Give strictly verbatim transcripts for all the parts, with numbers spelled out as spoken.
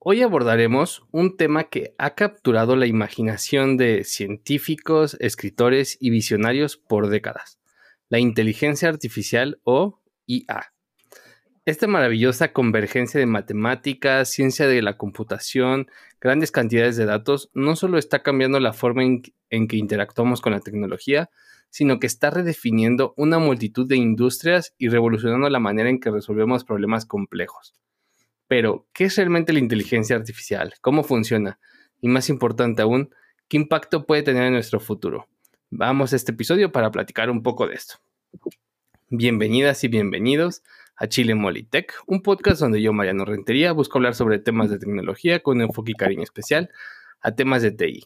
Hoy abordaremos un tema que ha capturado la imaginación de científicos, escritores y visionarios por décadas: la inteligencia artificial o I A. Esta maravillosa convergencia de matemáticas, ciencia de la computación, grandes cantidades de datos, no solo está cambiando la forma en, en que interactuamos con la tecnología, sino que está redefiniendo una multitud de industrias y revolucionando la manera en que resolvemos problemas complejos. Pero, ¿qué es realmente la inteligencia artificial? ¿Cómo funciona? Y más importante aún, ¿qué impacto puede tener en nuestro futuro? Vamos a este episodio para platicar un poco de esto. Bienvenidas y bienvenidos a Chile Molitech, un podcast donde yo, Mariano Rentería, busco hablar sobre temas de tecnología con un enfoque y cariño especial a temas de T I.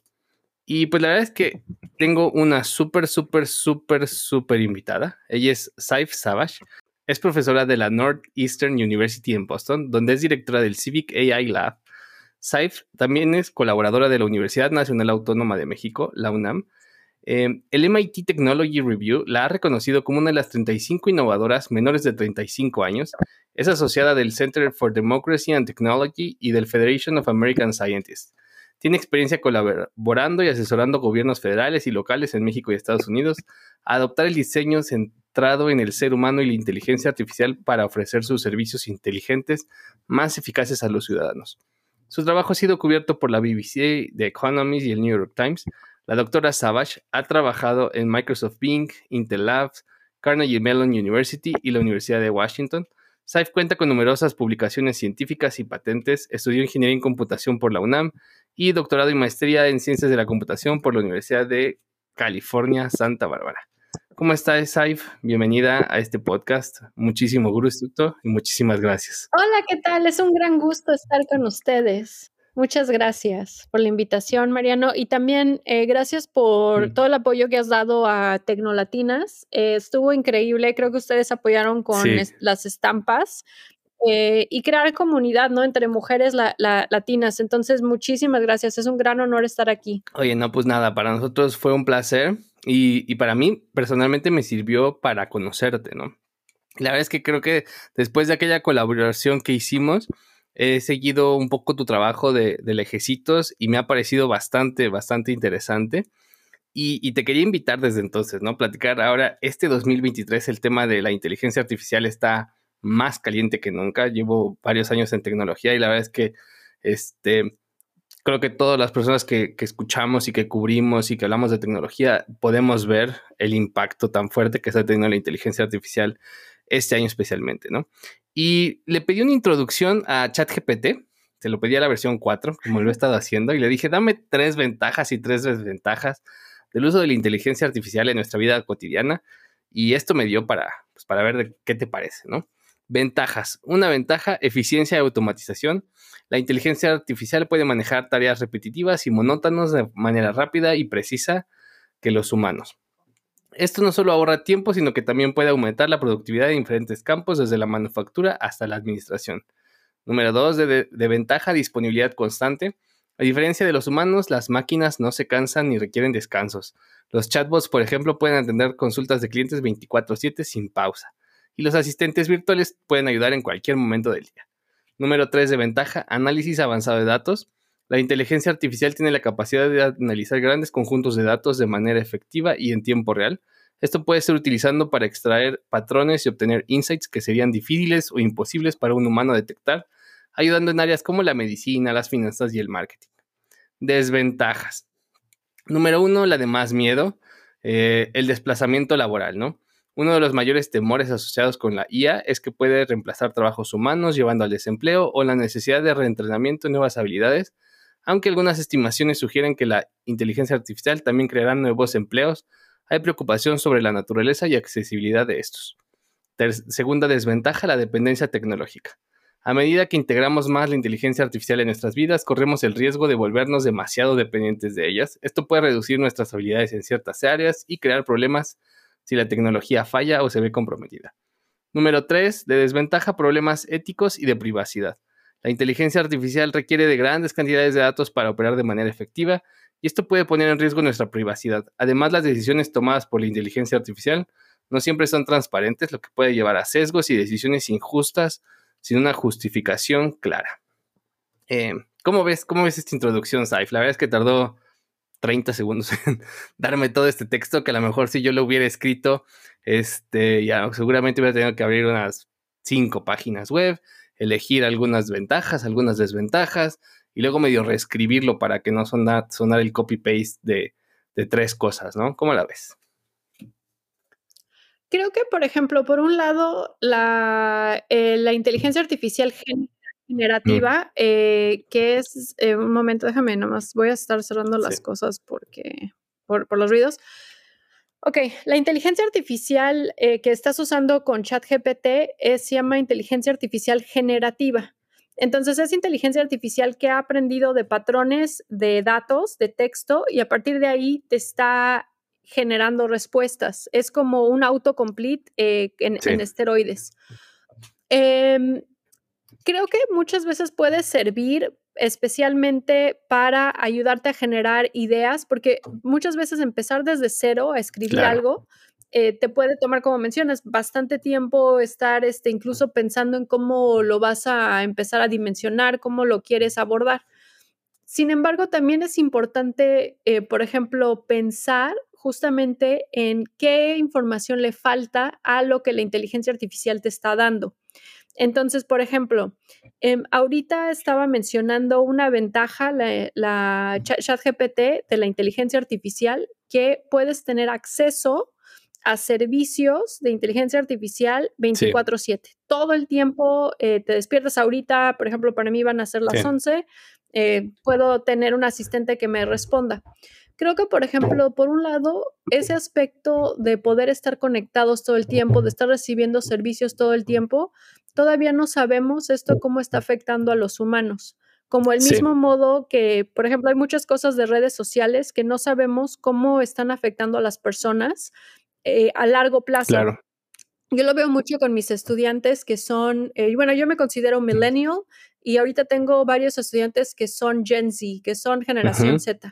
Y pues la verdad es que tengo una súper, súper, súper, súper invitada. Ella es Saif Savage. Es profesora de la Northeastern University en Boston, donde es directora del Civic A I Lab. Saif también es colaboradora de la Universidad Nacional Autónoma de México, la UNAM. Eh, el M I T Technology Review la ha reconocido como una de las treinta y cinco innovadoras menores de treinta y cinco años. Es asociada del Center for Democracy and Technology y del Federation of American Scientists. Tiene experiencia colaborando y asesorando gobiernos federales y locales en México y Estados Unidos a adoptar el diseño centrado en el ser humano y la inteligencia artificial para ofrecer sus servicios inteligentes más eficaces a los ciudadanos. Su trabajo ha sido cubierto por la B B C, The Economist y el New York Times. La doctora Savage ha trabajado en Microsoft Bing, Intel Labs, Carnegie Mellon University y la Universidad de Washington. Saif cuenta con numerosas publicaciones científicas y patentes. Estudió ingeniería en computación por la UNAM y doctorado y maestría en ciencias de la computación por la Universidad de California, Santa Bárbara. ¿Cómo estás, Saif? Bienvenida a este podcast. Muchísimo gusto y muchísimas gracias. Hola, ¿qué tal? Es un gran gusto estar con ustedes. Muchas gracias por la invitación, Mariano, y también eh, gracias por mm. todo el apoyo que has dado a Tecnolatinas. Eh, estuvo increíble, creo que ustedes apoyaron con sí. es, las estampas eh, y crear comunidad, ¿no? Entre mujeres la, la, latinas. Entonces, muchísimas gracias, es un gran honor estar aquí. Oye, no, pues nada, para nosotros fue un placer y, y para mí personalmente me sirvió para conocerte, ¿no? La verdad es que creo que después de aquella colaboración que hicimos, he seguido un poco tu trabajo de, de lejecitos y me ha parecido bastante, bastante interesante. Y, y te quería invitar desde entonces, ¿no? Platicar ahora, este dos mil veintitrés, el tema de la inteligencia artificial está más caliente que nunca. Llevo varios años en tecnología y la verdad es que este, creo que todas las personas que, que escuchamos y que cubrimos y que hablamos de tecnología podemos ver el impacto tan fuerte que está teniendo la inteligencia artificial este año especialmente, ¿no? Y le pedí una introducción a ChatGPT, se lo pedí a la versión cuatro, como lo he estado haciendo, y le dije, dame tres ventajas y tres desventajas del uso de la inteligencia artificial en nuestra vida cotidiana, y esto me dio para, pues, para ver de qué te parece, ¿no? Ventajas. Una ventaja, eficiencia y automatización. La inteligencia artificial puede manejar tareas repetitivas y monótonas de manera rápida y precisa que los humanos. Esto no solo ahorra tiempo, sino que también puede aumentar la productividad en diferentes campos, desde la manufactura hasta la administración. Número dos, de, de, de ventaja, disponibilidad constante. A diferencia de los humanos, las máquinas no se cansan ni requieren descansos. Los chatbots, por ejemplo, pueden atender consultas de clientes veinticuatro siete sin pausa. Y los asistentes virtuales pueden ayudar en cualquier momento del día. Número tres, de ventaja, análisis avanzado de datos. La inteligencia artificial tiene la capacidad de analizar grandes conjuntos de datos de manera efectiva y en tiempo real. Esto puede ser utilizado para extraer patrones y obtener insights que serían difíciles o imposibles para un humano detectar, ayudando en áreas como la medicina, las finanzas y el marketing. Desventajas. Número uno, la de más miedo, eh, el desplazamiento laboral, ¿no? Uno de los mayores temores asociados con la I A es que puede reemplazar trabajos humanos, llevando al desempleo o la necesidad de reentrenamiento en nuevas habilidades, aunque algunas estimaciones sugieren que la inteligencia artificial también creará nuevos empleos. Hay preocupación sobre la naturaleza y accesibilidad de estos. Ter- segunda desventaja, la dependencia tecnológica. A medida que integramos más la inteligencia artificial en nuestras vidas, corremos el riesgo de volvernos demasiado dependientes de ellas. Esto puede reducir nuestras habilidades en ciertas áreas y crear problemas si la tecnología falla o se ve comprometida. Número tres, de desventaja, problemas éticos y de privacidad. La inteligencia artificial requiere de grandes cantidades de datos para operar de manera efectiva y esto puede poner en riesgo nuestra privacidad. Además, las decisiones tomadas por la inteligencia artificial no siempre son transparentes, lo que puede llevar a sesgos y decisiones injustas sin una justificación clara. Eh, ¿cómo ves, cómo ves esta introducción, Saif? La verdad es que tardó treinta segundos en darme todo este texto que a lo mejor si yo lo hubiera escrito, este, ya seguramente hubiera tenido que abrir unas cinco páginas web, elegir algunas ventajas, algunas desventajas, y luego medio reescribirlo para que no sonara, sonara el copy-paste de, de tres cosas, ¿no? ¿Cómo la ves? Creo que, por ejemplo, por un lado, la, eh, la inteligencia artificial generativa, mm. eh, que es, eh, un momento, déjame nomás, voy a estar cerrando sí. las cosas porque, por, por los ruidos. Ok, la inteligencia artificial eh, que estás usando con ChatGPT es, se llama inteligencia artificial generativa. Entonces, es inteligencia artificial que ha aprendido de patrones de datos, de texto, y a partir de ahí te está generando respuestas. Es como un autocomplete eh, en, sí. en esteroides. Eh, creo que muchas veces puede servir especialmente para ayudarte a generar ideas, porque muchas veces empezar desde cero a escribir claro. algo eh, te puede tomar, como mencionas, bastante tiempo estar este, incluso pensando en cómo lo vas a empezar a dimensionar, cómo lo quieres abordar. Sin embargo, también es importante, eh, por ejemplo, pensar justamente en qué información le falta a lo que la inteligencia artificial te está dando. Entonces, por ejemplo, eh, ahorita estaba mencionando una ventaja, la, la ChatGPT de la inteligencia artificial, que puedes tener acceso a servicios de inteligencia artificial veinticuatro siete. Sí. Todo el tiempo eh, te despiertas ahorita, por ejemplo, para mí van a ser las sí. once, eh, puedo tener un asistente que me responda. Creo que, por ejemplo, por un lado, ese aspecto de poder estar conectados todo el tiempo, de estar recibiendo servicios todo el tiempo, todavía no sabemos esto cómo está afectando a los humanos. Como el mismo sí. modo que, por ejemplo, hay muchas cosas de redes sociales que no sabemos cómo están afectando a las personas eh, a largo plazo. Claro. Yo lo veo mucho con mis estudiantes que son, eh, bueno, yo me considero millennial y ahorita tengo varios estudiantes que son Gen Z, que son generación uh-huh. Z.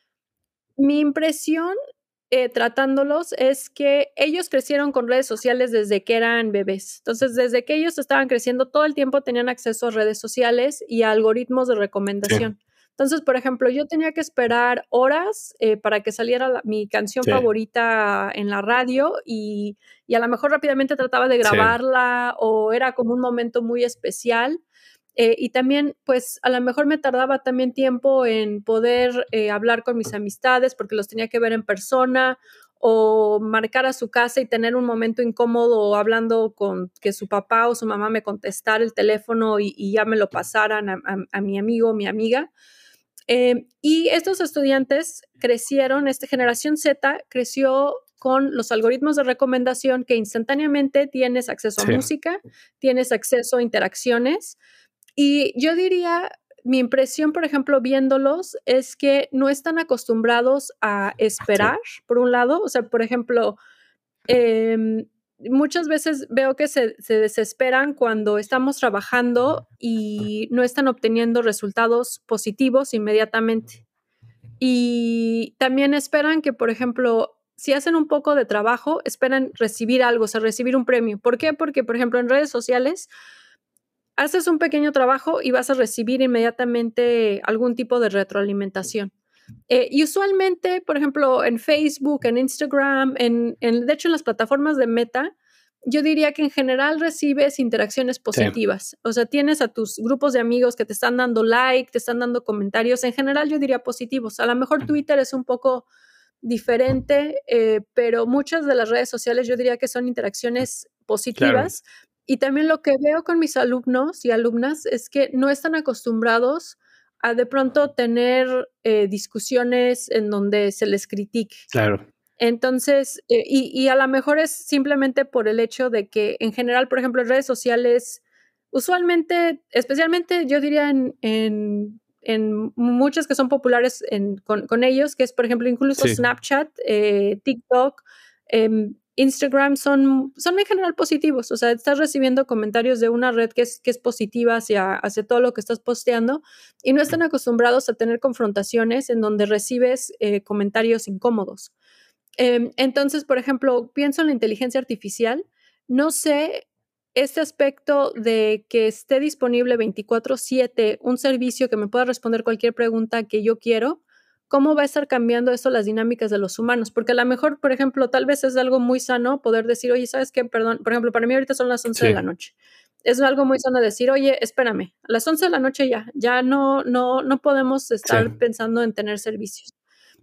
Mi impresión eh, tratándolos es que ellos crecieron con redes sociales desde que eran bebés. Entonces, desde que ellos estaban creciendo, todo el tiempo tenían acceso a redes sociales y a algoritmos de recomendación. Sí. Entonces, por ejemplo, yo tenía que esperar horas eh, para que saliera la, mi canción sí. favorita en la radio y, y a lo mejor rápidamente trataba de grabarla sí. o era como un momento muy especial. Eh, y también, pues, a lo mejor me tardaba también tiempo en poder eh, hablar con mis amistades porque los tenía que ver en persona o marcar a su casa y tener un momento incómodo hablando con que su papá o su mamá me contestara el teléfono y, y ya me lo pasaran a, a, a mi amigo o mi amiga. Eh, y estos estudiantes crecieron, esta generación Z creció con los algoritmos de recomendación que instantáneamente tienes acceso sí. a música, tienes acceso a interacciones. Y yo diría, mi impresión, por ejemplo, viéndolos, es que no están acostumbrados a esperar, sí. por un lado. O sea, por ejemplo, eh, muchas veces veo que se, se desesperan cuando estamos trabajando y no están obteniendo resultados positivos inmediatamente. Y también esperan que, por ejemplo, si hacen un poco de trabajo, esperan recibir algo, o sea, recibir un premio. ¿Por qué? Porque, por ejemplo, en redes sociales haces un pequeño trabajo y vas a recibir inmediatamente algún tipo de retroalimentación. Eh, y usualmente, por ejemplo, en Facebook, en Instagram, en, en, de hecho en las plataformas de Meta, yo diría que en general recibes interacciones positivas. Sí. O sea, tienes a tus grupos de amigos que te están dando like, te están dando comentarios, en general yo diría positivos. A lo mejor Twitter es un poco diferente, eh, pero muchas de las redes sociales yo diría que son interacciones positivas. Claro. Y también lo que veo con mis alumnos y alumnas es que no están acostumbrados a de pronto tener eh, discusiones en donde se les critique. Claro. Entonces, eh, y, y a lo mejor es simplemente por el hecho de que en general, por ejemplo, en redes sociales, usualmente, especialmente yo diría en, en, en muchas que son populares en, con, con ellos, que es, por ejemplo, incluso sí. Snapchat, eh, TikTok, eh, Instagram, son, son en general positivos. O sea, estás recibiendo comentarios de una red que es, que es positiva hacia, hacia todo lo que estás posteando y no están acostumbrados a tener confrontaciones en donde recibes eh, comentarios incómodos. Eh, entonces, por ejemplo, pienso en la inteligencia artificial. No sé este aspecto de que esté disponible veinticuatro siete un servicio que me pueda responder cualquier pregunta que yo quiero, ¿cómo va a estar cambiando eso las dinámicas de los humanos? Porque a lo mejor, por ejemplo, tal vez es algo muy sano poder decir, oye, ¿sabes qué? Perdón, por ejemplo, para mí ahorita son las once de la Sí, noche. Es algo muy sano decir, oye, espérame, a las once de la noche ya, ya no, no, no podemos sí. estar pensando en tener servicios.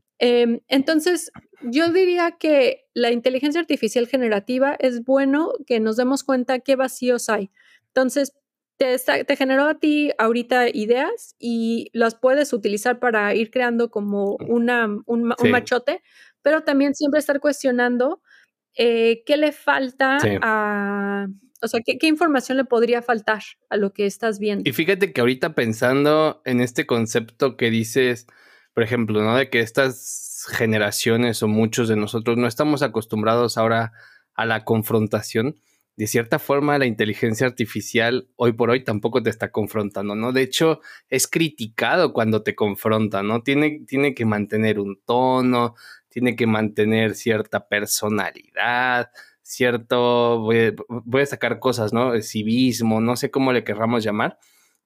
Eh, entonces, yo diría que la inteligencia artificial generativa es bueno que nos demos cuenta qué vacíos hay. Entonces, te, está, te generó a ti ahorita ideas y las puedes utilizar para ir creando como una, un, un Sí, machote, pero también siempre estar cuestionando eh, qué le falta sí. a, o sea, qué, qué información le podría faltar a lo que estás Y viendo. fíjate que ahorita pensando en este concepto que dices, por ejemplo, ¿no? De que estas generaciones o muchos de nosotros no estamos acostumbrados ahora a la confrontación. De cierta forma, la inteligencia artificial hoy por hoy tampoco te está confrontando, ¿no? De hecho, es criticado cuando te confronta, ¿no? Tiene, tiene que mantener un tono, tiene que mantener cierta personalidad, cierto, voy a, voy a sacar cosas, ¿no? Civismo, no sé cómo le querramos llamar,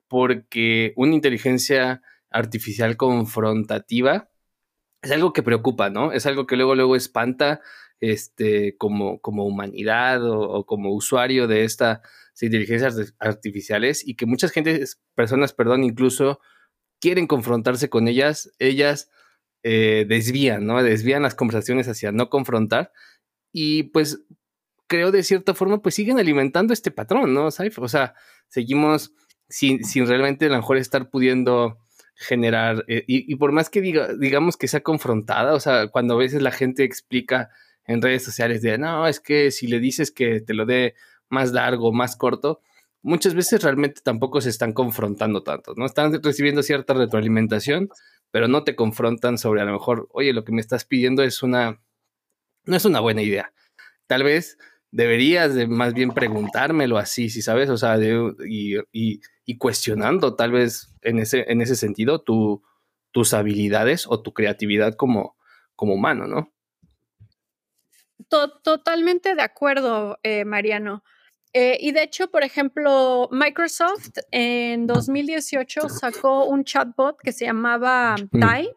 porque una inteligencia artificial confrontativa es algo que preocupa, ¿no? Es algo que luego, luego espanta este, como, como humanidad o, o como usuario de estas inteligencias artificiales y que muchas gentes, personas, perdón, incluso quieren confrontarse con ellas, ellas eh, desvían, ¿no? Desvían las conversaciones hacia no confrontar y pues creo de cierta forma pues siguen alimentando este patrón, ¿no, Saif? O sea, seguimos sin, sin realmente a lo mejor estar pudiendo generar, eh, y, y, por más que diga, digamos que sea confrontada, o sea, cuando a veces la gente explica en redes sociales de, no, es que si le dices que te lo dé más largo, más corto, muchas veces realmente tampoco se están confrontando tanto, ¿no? Están recibiendo cierta retroalimentación, pero no te confrontan sobre a lo mejor, oye, lo que me estás pidiendo es una, no es una buena idea. Tal vez deberías de más bien preguntármelo así, si sabes, o sea, de, y, y, y, cuestionando tal vez en ese, en ese sentido tu, tus habilidades o tu creatividad como, como humano, ¿no? To totalmente de acuerdo, eh, Mariano. Eh, y de hecho, por ejemplo, Microsoft en dos mil dieciocho sacó un chatbot que se llamaba Mm. Tai,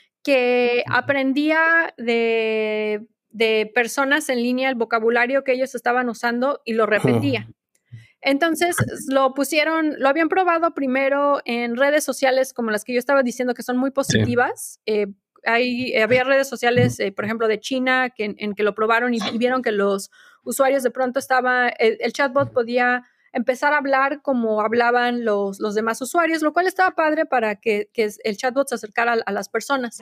que aprendía de, de personas en línea el vocabulario que ellos estaban usando y lo repetía. Entonces lo pusieron, lo habían probado primero en redes sociales como las que yo estaba diciendo que son muy Sí. positivas. Eh, hay, había redes sociales, eh, por ejemplo, de China, que, en, en que lo probaron y, y, vieron que los usuarios de pronto estaba, el, el chatbot podía empezar a hablar como hablaban los, los demás usuarios, lo cual estaba padre para que, que el chatbot se acercara a, a las personas.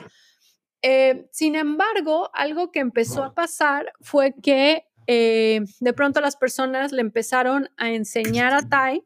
Eh, sin embargo, algo que empezó a pasar fue que eh, de pronto las personas le empezaron a enseñar a Tai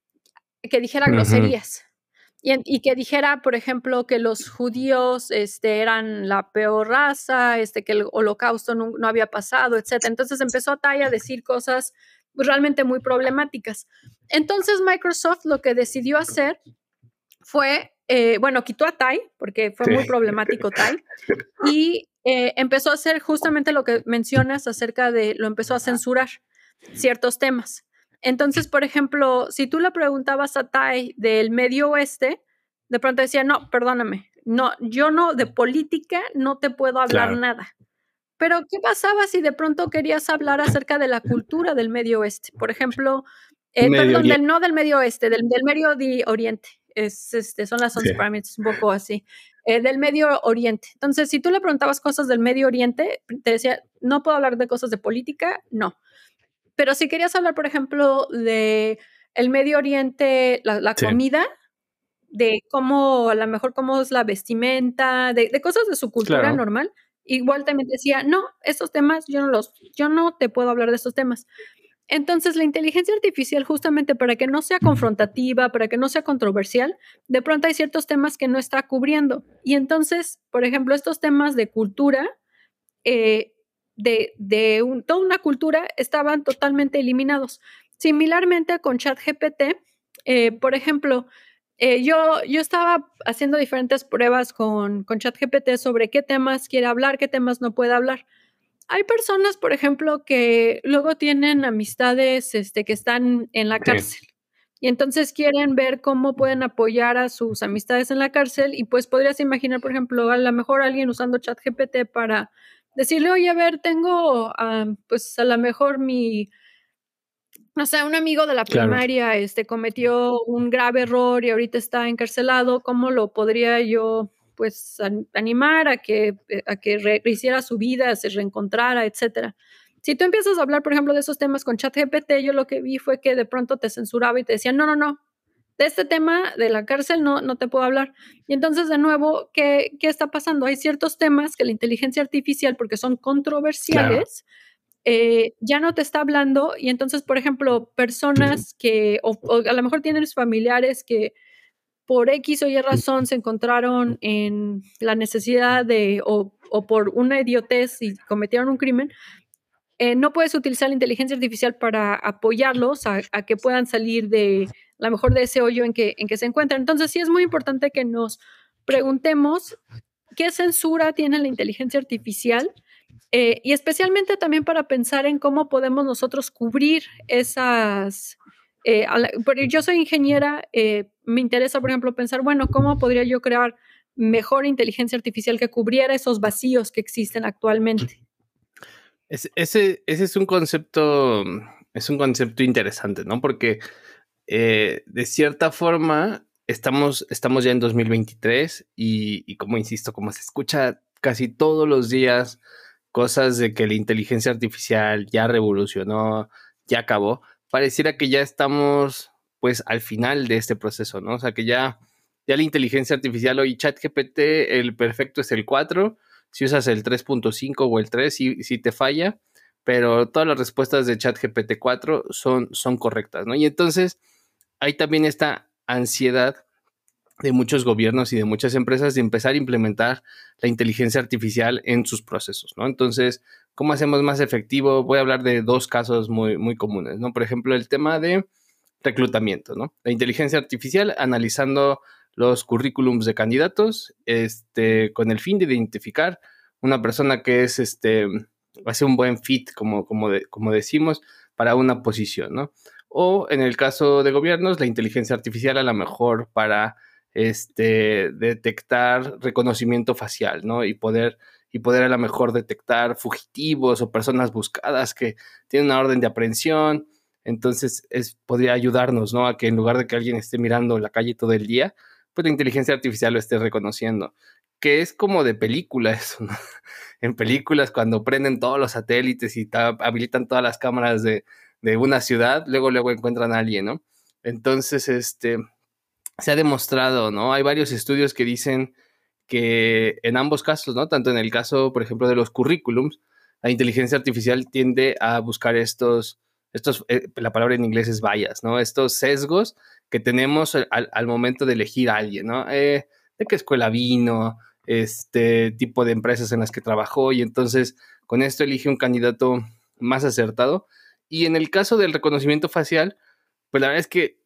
que dijera Uh-huh. groserías. Y, y, que dijera, por ejemplo, que los judíos este, eran la peor raza, este, que el holocausto no, no había pasado, etcétera. Entonces empezó Tai a decir cosas realmente muy problemáticas. Entonces Microsoft lo que decidió hacer fue, eh, bueno, quitó a Tai, porque fue Sí. muy problemático Tai, y eh, empezó a hacer justamente lo que mencionas acerca de, lo empezó a censurar ciertos temas. Entonces, por ejemplo, si tú le preguntabas a Tai del Medio Oeste, de pronto decía, no, perdóname, no, yo no, de política no te puedo hablar Claro. nada. Pero, ¿qué pasaba si de pronto querías hablar acerca de la cultura del Medio Oeste? Por ejemplo, eh, Medio perdón, del, Oriente. no del Medio Oeste, del, del Medio Oriente. Es, este, son las once Sí. para mí, es un poco así. Eh, del Medio Oriente. Entonces, si tú le preguntabas cosas del Medio Oriente, te decía, no puedo hablar de cosas de política, no. Pero si querías hablar, por ejemplo, de el Medio Oriente, la, la Sí. comida, de cómo, a lo mejor, cómo es la vestimenta, de, de cosas de su cultura Claro. normal, igual también decía, no, estos temas yo no los, yo no te puedo hablar de estos temas. Entonces, la inteligencia artificial, justamente para que no sea confrontativa, para que no sea controversial, de pronto hay ciertos temas que no está cubriendo. Y entonces, por ejemplo, estos temas de cultura, eh, de, de un, toda una cultura, estaban totalmente eliminados. Similarmente con ChatGPT, eh, por ejemplo, eh, yo, yo estaba haciendo diferentes pruebas con, con ChatGPT sobre qué temas quiere hablar, qué temas no puede hablar. hay personas, por ejemplo, que luego tienen amistades este, que están en la Sí. cárcel. Y entonces quieren ver cómo pueden apoyar a sus amistades en la cárcel y pues podrías imaginar, por ejemplo, a lo mejor alguien usando ChatGPT para decirle, oye, a ver, tengo uh, pues a lo mejor mi, no sé, un amigo de la Claro. primaria este, cometió un grave error y ahorita está encarcelado, ¿cómo lo podría yo pues an- animar a que, a que re- rehiciera su vida, se reencontrara, etcétera? Si tú empiezas a hablar, por ejemplo, de esos temas con ChatGPT, yo lo que vi fue que de pronto te censuraba y te decía, no, no, no, de este tema de la cárcel no, no te puedo hablar. Y entonces, de nuevo, ¿qué, ¿qué está pasando? Hay ciertos temas que la inteligencia artificial, porque son Claro. controversiales, eh, ya no te está hablando. Y entonces, por ejemplo, personas que, o, o a lo mejor tienes familiares que por X o Y razón se encontraron en la necesidad de, o, o por una idiotez y cometieron un crimen, eh, no puedes utilizar la inteligencia artificial para apoyarlos a, a que puedan salir de, a lo mejor, de ese hoyo en que, en que se encuentran. Entonces, sí es muy importante que nos preguntemos qué censura tiene la inteligencia artificial, eh, y especialmente también para pensar en cómo podemos nosotros cubrir esas... Eh, la, yo soy ingeniera, eh, me interesa, por ejemplo, pensar, bueno, ¿cómo podría yo crear mejor inteligencia artificial que cubriera esos vacíos que existen actualmente? Es, ese, ese es un concepto, es un concepto interesante, ¿no? Porque eh, de cierta forma estamos, estamos ya en dos mil veintitrés y, y como insisto, como se escucha casi todos los días cosas de que la inteligencia artificial ya revolucionó, ya acabó, pareciera que ya estamos pues al final de este proceso, ¿no? O sea, que ya, ya la inteligencia artificial hoy, ChatGPT, el perfecto es el cuatro, si usas el tres punto cinco o el tres, sí, sí te falla, pero todas las respuestas de ChatGPT cuatro son, son correctas, ¿no? Y entonces hay también esta ansiedad de muchos gobiernos y de muchas empresas de empezar a implementar la inteligencia artificial en sus procesos, ¿no? Entonces, ¿cómo hacemos más efectivo? Voy a hablar de dos casos muy, muy comunes, ¿no? Por ejemplo, el tema de reclutamiento, ¿no? La inteligencia artificial analizando los currículums de candidatos, este, con el fin de identificar una persona que es, este, hace un buen fit, como, como, de, como decimos, para una posición, ¿no? O en el caso de gobiernos, la inteligencia artificial a lo mejor para este, detectar reconocimiento facial, ¿no? Y poder, y poder a lo mejor detectar fugitivos o personas buscadas que tienen una orden de aprehensión. Entonces, es, podría ayudarnos, ¿no? A que en lugar de que alguien esté mirando la calle todo el día, pues la inteligencia artificial lo esté reconociendo. Que es como de película eso, ¿no? En películas, cuando prenden todos los satélites y ta- habilitan todas las cámaras de, de una ciudad, luego, luego encuentran a alguien, ¿no? Entonces, este, se ha demostrado, ¿no? Hay varios estudios que dicen que en ambos casos, ¿no? Tanto en el caso, por ejemplo, de los currículums, la inteligencia artificial tiende a buscar estos, estos eh, la palabra en inglés es bias, ¿no? Estos sesgos que tenemos al, al momento de elegir a alguien, ¿no? Eh, de qué escuela vino, este tipo de empresas en las que trabajó, y entonces con esto elige un candidato más acertado. Y en el caso del reconocimiento facial, pues la verdad es que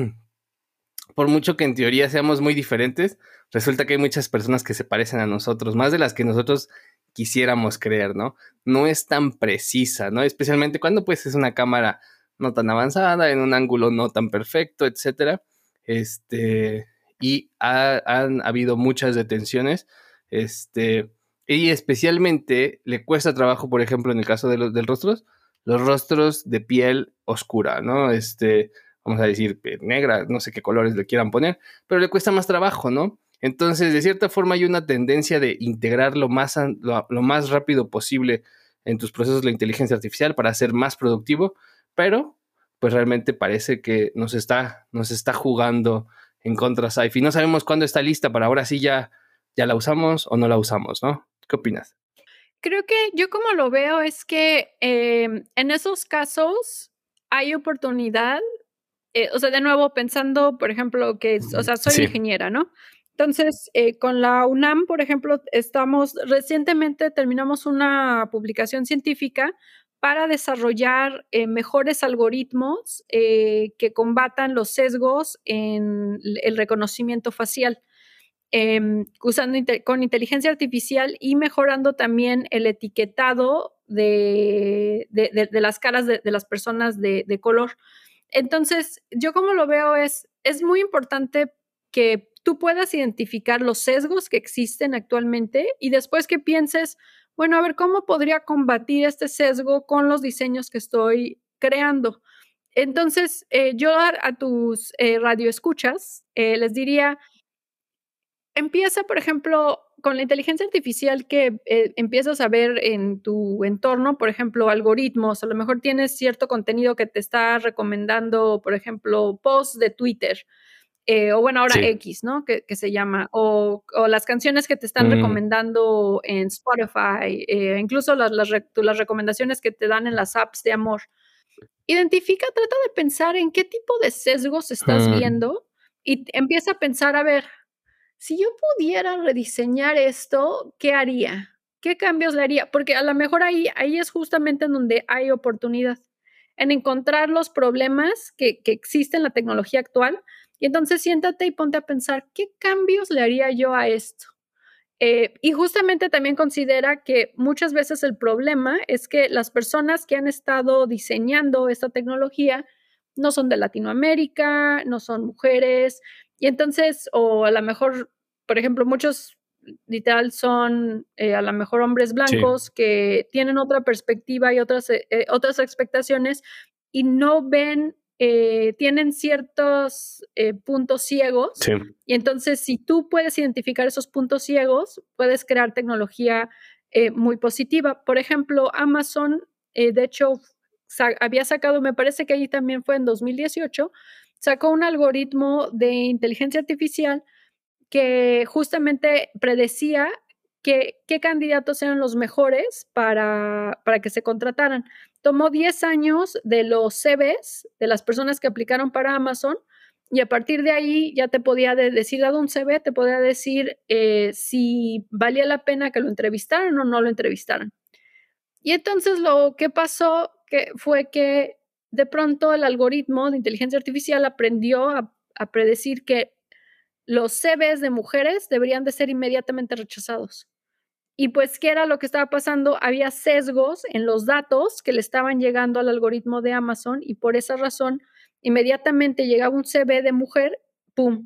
por mucho que en teoría seamos muy diferentes, resulta que hay muchas personas que se parecen a nosotros, más de las que nosotros quisiéramos creer, ¿no? No es tan precisa, ¿no? Especialmente cuando pues es una cámara no tan avanzada, en un ángulo no tan perfecto, etcétera. Este, y ha, han habido muchas detenciones, este, y especialmente le cuesta trabajo, por ejemplo, en el caso de los del rostros, los rostros de piel oscura, ¿no? Este, vamos a decir, negra, no sé qué colores le quieran poner, pero le cuesta más trabajo, ¿no? Entonces, de cierta forma, hay una tendencia de integrar lo más, lo, lo más rápido posible en tus procesos la inteligencia artificial para ser más productivo, pero pues realmente parece que nos está, nos está jugando en contra Sci-Fi. No sabemos cuándo está lista para ahora sí ya, ya la usamos o no la usamos, ¿no? ¿Qué opinas? Creo que yo como lo veo es que eh, en esos casos hay oportunidad. Eh, o sea, de nuevo, pensando, por ejemplo, que, o sea, soy Sí. ingeniera, ¿no? Entonces, eh, con la UNAM, por ejemplo, estamos, recientemente terminamos una publicación científica para desarrollar eh, mejores algoritmos eh, que combatan los sesgos en el reconocimiento facial, eh, usando con inteligencia artificial y mejorando también el etiquetado de, de, de, de las caras de, de las personas de, de color. Entonces, yo como lo veo es, es muy importante que tú puedas identificar los sesgos que existen actualmente y después que pienses, bueno, a ver, ¿cómo podría combatir este sesgo con los diseños que estoy creando? Entonces, eh, yo a, a tus eh, radioescuchas eh, les diría, empieza, por ejemplo, con la inteligencia artificial que eh, empiezas a ver en tu entorno, por ejemplo, algoritmos, a lo mejor tienes cierto contenido que te está recomendando, por ejemplo, posts de Twitter, eh, o bueno, ahora Sí. X, ¿no? Que, que se llama, o, o las canciones que te están Mm. recomendando en Spotify, eh, incluso las, las, re- las recomendaciones que te dan en las apps de amor. Identifica, trata de pensar en qué tipo de sesgos estás Mm. viendo y empieza a pensar, a ver, si yo pudiera rediseñar esto, ¿qué haría? ¿Qué cambios le haría? Porque a lo mejor ahí, ahí es justamente en donde hay oportunidad, en encontrar los problemas que, que existen en la tecnología actual. Y entonces siéntate y ponte a pensar, ¿qué cambios le haría yo a esto? Eh, y justamente también considera que muchas veces el problema es que las personas que han estado diseñando esta tecnología no son de Latinoamérica, no son mujeres, y entonces, o a lo mejor, por ejemplo, muchos literal son eh, a lo mejor hombres Sí. blancos que tienen otra perspectiva y otras, eh, otras expectaciones y no ven, eh, tienen ciertos eh, puntos ciegos. Sí. Y entonces, si tú puedes identificar esos puntos ciegos, puedes crear tecnología eh, muy positiva. Por ejemplo, Amazon, eh, de hecho, sa- había sacado, me parece que ahí también fue en dos mil dieciocho, sacó un algoritmo de inteligencia artificial que justamente predecía que, qué candidatos eran los mejores para, para que se contrataran. Tomó diez años de los C Vs de las personas que aplicaron para Amazon y a partir de ahí ya te podía de decir, dado un C V, te podía decir eh, si valía la pena que lo entrevistaran o no lo entrevistaran. Y entonces lo que pasó que fue que de pronto el algoritmo de inteligencia artificial aprendió a, a predecir que los C Vs de mujeres deberían de ser inmediatamente rechazados. Y pues, ¿qué era lo que estaba pasando? Había sesgos en los datos que le estaban llegando al algoritmo de Amazon y por esa razón, inmediatamente llegaba un C V de mujer, ¡pum!,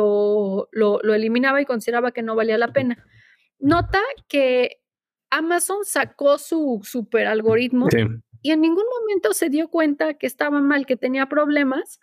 lo, lo, lo eliminaba y consideraba que no valía la pena. Nota que Amazon sacó su super algoritmo Sí. y en ningún momento se dio cuenta que estaba mal, que tenía problemas,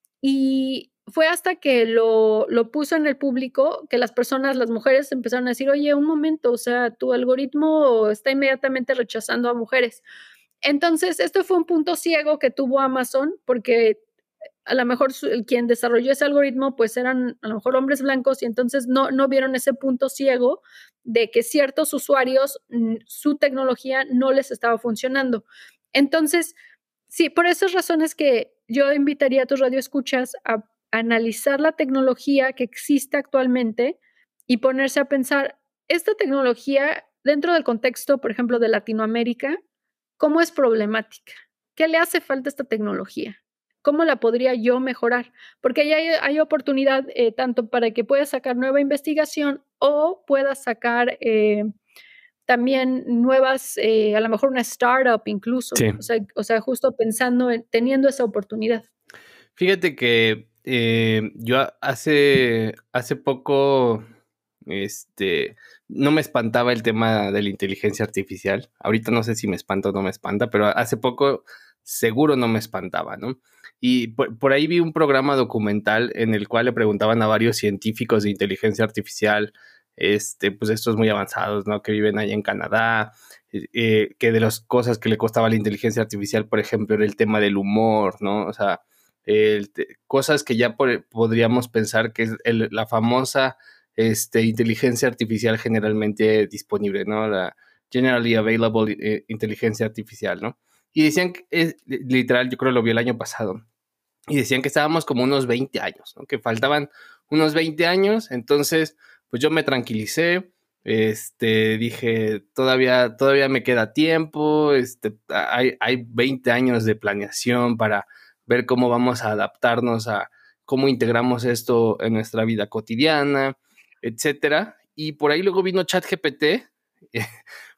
y fue hasta que lo, lo puso en el público que las personas, las mujeres empezaron a decir, oye, un momento, o sea, tu algoritmo está inmediatamente rechazando a mujeres. Entonces, esto fue un punto ciego que tuvo Amazon porque a lo mejor su, quien desarrolló ese algoritmo pues eran a lo mejor hombres blancos y entonces no, no vieron ese punto ciego de que ciertos usuarios mm, su tecnología no les estaba funcionando. Entonces, sí, por esas razones que yo invitaría a tus radioescuchas a analizar la tecnología que existe actualmente y ponerse a pensar, esta tecnología dentro del contexto, por ejemplo, de Latinoamérica, ¿cómo es problemática? ¿Qué le hace falta a esta tecnología? ¿Cómo la podría yo mejorar? Porque ahí hay, hay oportunidad eh, tanto para que puedas sacar nueva investigación o puedas sacar eh, también nuevas, eh, a lo mejor una startup incluso, Sí. o sea, o sea, justo pensando en teniendo esa oportunidad. Fíjate que eh, yo hace, hace poco, este, no me espantaba el tema de la inteligencia artificial. Ahorita no sé si me espanta o no me espanta, pero hace poco seguro no me espantaba, ¿no? Y por, por ahí vi un programa documental en el cual le preguntaban a varios científicos de inteligencia artificial, este, pues estos muy avanzados, ¿no? Que viven ahí en Canadá, eh, que de las cosas que le costaba a la inteligencia artificial, por ejemplo, era el tema del humor, ¿no? O sea, eh, cosas que ya por, podríamos pensar que es el, la famosa este, inteligencia artificial generalmente disponible, ¿no? La Generally Available eh, Inteligencia Artificial, ¿no? Y decían que, es, literal, yo creo que lo vi el año pasado, y decían que estábamos como unos veinte años, ¿no? Que faltaban unos veinte años, entonces, pues yo me tranquilicé, este, dije, todavía, todavía me queda tiempo, este, hay, hay veinte años de planeación para ver cómo vamos a adaptarnos a cómo integramos esto en nuestra vida cotidiana, etcétera. Y por ahí luego vino ChatGPT,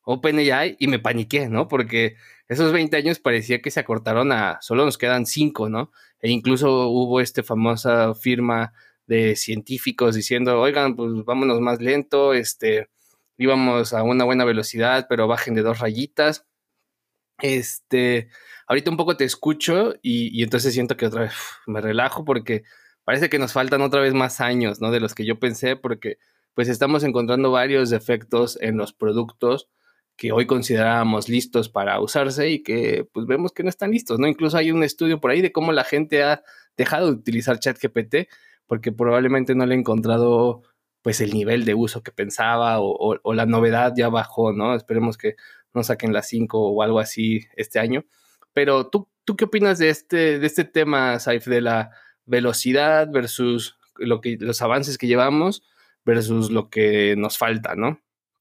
OpenAI y me paniqué, ¿no? Porque esos veinte años parecía que se acortaron a solo nos quedan cinco, ¿no? E incluso hubo esta famosa firma de científicos diciendo, oigan, pues vámonos más lento, este, íbamos a una buena velocidad, pero bajen de dos rayitas. Este, ahorita un poco te escucho y, y entonces siento que otra vez uf, me relajo porque parece que nos faltan otra vez más años, ¿no? De los que yo pensé, porque pues estamos encontrando varios defectos en los productos que hoy considerábamos listos para usarse y que pues vemos que no están listos, ¿no? Incluso hay un estudio por ahí de cómo la gente ha dejado de utilizar ChatGPT porque probablemente no le ha encontrado pues el nivel de uso que pensaba o, o, o la novedad ya bajó, ¿no? Esperemos que no saquen las cinco o algo así este año. Pero tú, ¿tú qué opinas de este, de este tema, Saif, de la velocidad versus lo que, los avances que llevamos versus lo que nos falta, ¿no?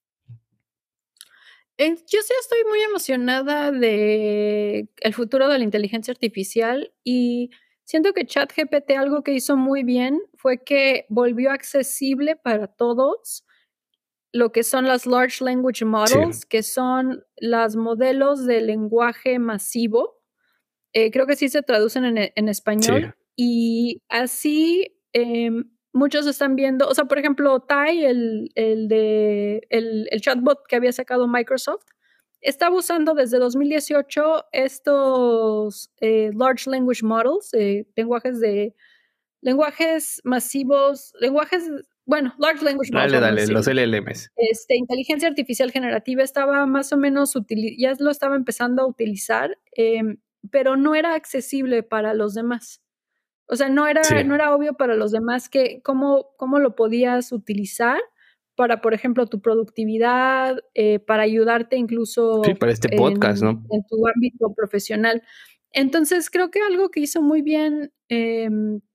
Eh, yo sí estoy muy emocionada de el futuro de la inteligencia artificial y siento que ChatGPT algo que hizo muy bien fue que volvió accesible para todos lo que son las Large Language Models, Sí. que son los modelos de lenguaje masivo. Eh, creo que sí se traducen en, en español. Sí. Y así eh, muchos están viendo, o sea, por ejemplo, Tai, el, el, de, el, el chatbot que había sacado Microsoft, estaba usando desde dos mil dieciocho estos eh, Large Language Models, eh, lenguajes de lenguajes masivos, lenguajes, bueno, Large Language Models, Dale, vamos a dale, los decirlo. L L Ms. Este, inteligencia artificial generativa estaba más o menos, ya lo estaba empezando a utilizar, eh, pero no era accesible para los demás. O sea, no era, Sí. no era obvio para los demás que cómo, cómo lo podías utilizar para, por ejemplo, tu productividad, eh, para ayudarte Sí, incluso para este podcast, en, ¿no? en tu ámbito profesional. Entonces, creo que algo que hizo muy bien eh,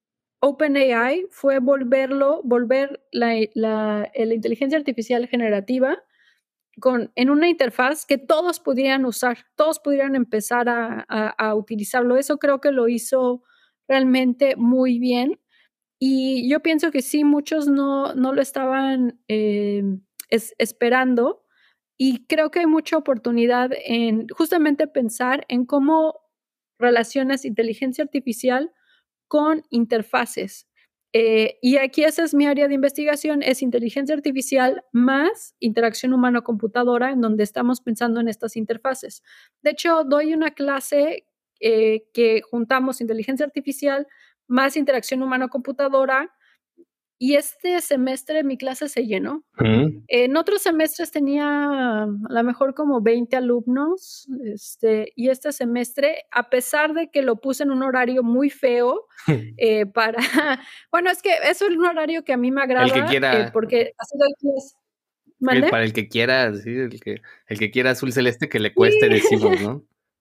OpenAI fue volverlo, volver la, la, la inteligencia artificial generativa con, en una interfaz que todos pudieran usar, todos pudieran empezar a, a, a utilizarlo. Eso creo que lo hizo realmente muy bien. Y yo pienso que sí, muchos no, no lo estaban eh, es, esperando. Y creo que hay mucha oportunidad en justamente pensar en cómo relacionas inteligencia artificial con interfaces. Eh, y aquí esa es mi área de investigación, es inteligencia artificial más interacción humano-computadora, en donde estamos pensando en estas interfaces. De hecho, doy una clase eh, que juntamos inteligencia artificial más interacción humano-computadora, y este semestre mi clase se llenó. Mm. En otros semestres tenía a lo mejor como veinte alumnos, este, y este semestre, a pesar de que lo puse en un horario muy feo, eh, para, bueno, es que es un horario que a mí me El que agrada, eh, quiera, porque así doy clases. el, ¿Mande? para el que quiera, sí, el que, el que quiera azul celeste que le cueste, Sí. decimos, ¿no?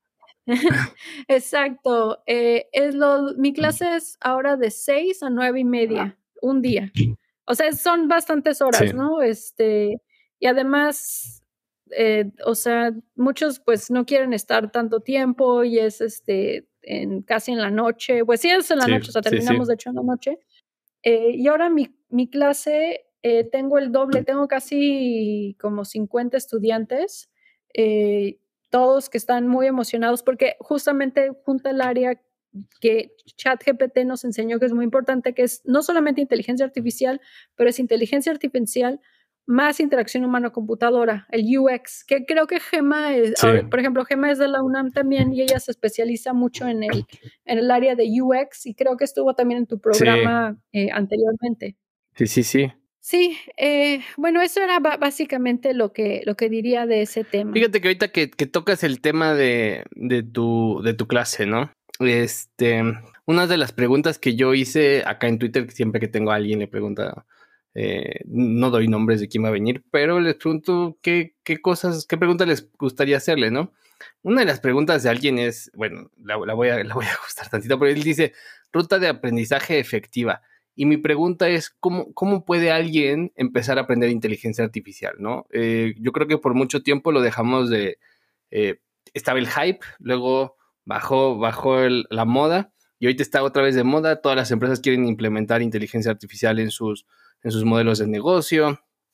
Exacto. Eh, es lo, mi clase es ahora de seis a nueve y media, un día. O sea, son bastantes Sí. horas, ¿no? Este, y además, eh, o sea, muchos pues no quieren estar tanto tiempo y es este en casi en la noche. Pues sí es en la Sí, noche, o sea, sí, sí. terminamos de hecho en la noche. Eh, y ahora mi, mi clase eh, tengo el doble, tengo casi como cincuenta estudiantes, eh, todos que están muy emocionados porque justamente junta el área que ChatGPT nos enseñó que es muy importante, que es no solamente inteligencia artificial, pero es inteligencia artificial más interacción humano-computadora, el U X, que creo que Gemma, es, Sí. por ejemplo, Gemma es de la UNAM también y ella se especializa mucho en el, en el área de U X y creo que estuvo también en tu programa sí. eh, anteriormente. Sí, sí, sí. Sí, eh, bueno, eso era básicamente lo que, lo que diría de ese tema. Fíjate que ahorita que, que tocas el tema de, de, tu, de tu clase, ¿no? Este, una de las preguntas que yo hice acá en Twitter, siempre que tengo a alguien le pregunta, eh, no doy nombres de quién va a venir, pero les pregunto qué, qué cosas, qué preguntas les gustaría hacerle, ¿no? Una de las preguntas de alguien es, bueno, la, la, voy, a, la voy a ajustar tantito, pero él dice, ruta de aprendizaje efectiva. Y mi pregunta es, ¿cómo, cómo puede alguien empezar a aprender inteligencia artificial, no? Eh, yo creo que por mucho tiempo lo dejamos de... Eh, estaba el hype, luego bajó, bajó el, la moda y ahorita está otra vez de moda. Todas las empresas quieren implementar inteligencia artificial en sus, en sus modelos de negocio.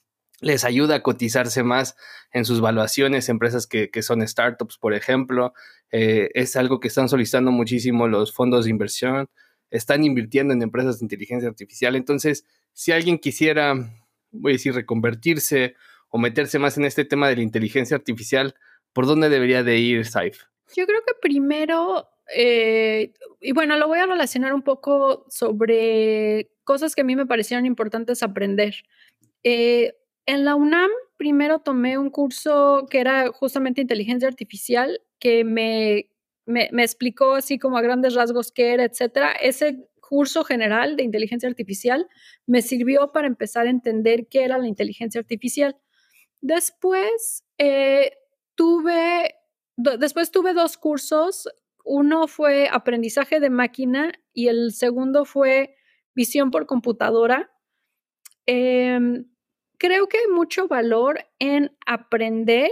les ayuda a cotizarse más en sus valuaciones, empresas que, que son startups, por ejemplo. Eh, es algo que están solicitando muchísimo los fondos de inversión, están invirtiendo en empresas de inteligencia artificial. Entonces, si alguien quisiera, voy a decir, reconvertirse o meterse más en este tema de la inteligencia artificial, ¿por dónde debería de ir, Saif? Yo creo que primero, eh, y bueno, lo voy a relacionar un poco sobre cosas que a mí me parecieron importantes aprender. Eh, en la UNAM, primero tomé un curso que era justamente inteligencia artificial, que me, me, me explicó así como a grandes rasgos qué era, etcétera. Ese curso general de inteligencia artificial me sirvió para empezar a entender qué era la inteligencia artificial. Después, eh, tuve, do, después tuve dos cursos. Uno fue aprendizaje de máquina y el segundo fue visión por computadora. Eh, creo que hay mucho valor en aprender.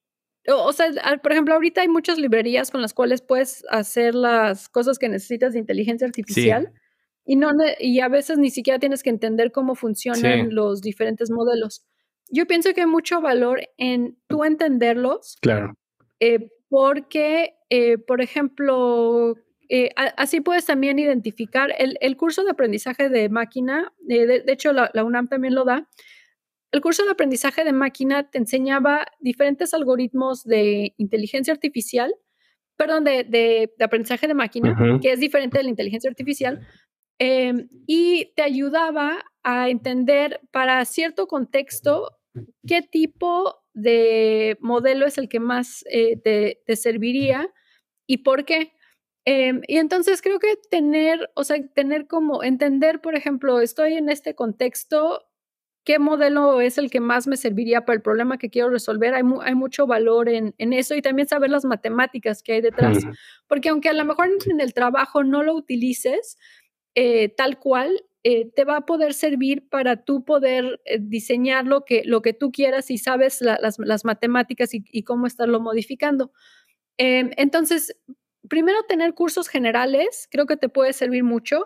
O, o sea, por ejemplo, ahorita hay muchas librerías con las cuales puedes hacer las cosas que necesitas de inteligencia artificial. Sí. Y, no, y a veces ni siquiera tienes que entender cómo funcionan Sí. los diferentes modelos. Yo pienso que hay mucho valor en tú entenderlos. Claro. Eh, porque, eh, por ejemplo, eh, a, así puedes también identificar el, el curso de aprendizaje de máquina, eh, de, de hecho la, la UNAM también lo da. El curso de aprendizaje de máquina te enseñaba diferentes algoritmos de inteligencia artificial, perdón, de, de, de aprendizaje de máquina, uh-huh. que es diferente de la inteligencia artificial, eh, y te ayudaba a entender para cierto contexto qué tipo de modelo es el que más eh, te, te serviría y por qué. Eh, y entonces creo que tener, o sea, tener como entender, por ejemplo, estoy en este contexto, ¿qué modelo es el que más me serviría para el problema que quiero resolver? Hay, mu hay mucho valor en, en eso y también saber las matemáticas que hay detrás. Hmm. Porque aunque a lo mejor en el trabajo no lo utilices eh, tal cual, eh, te va a poder servir para tú poder eh, diseñar lo que, lo que tú quieras y sabes la, las, las matemáticas y, y cómo estarlo modificando. Eh, entonces, primero tener cursos generales, creo que te puede servir mucho.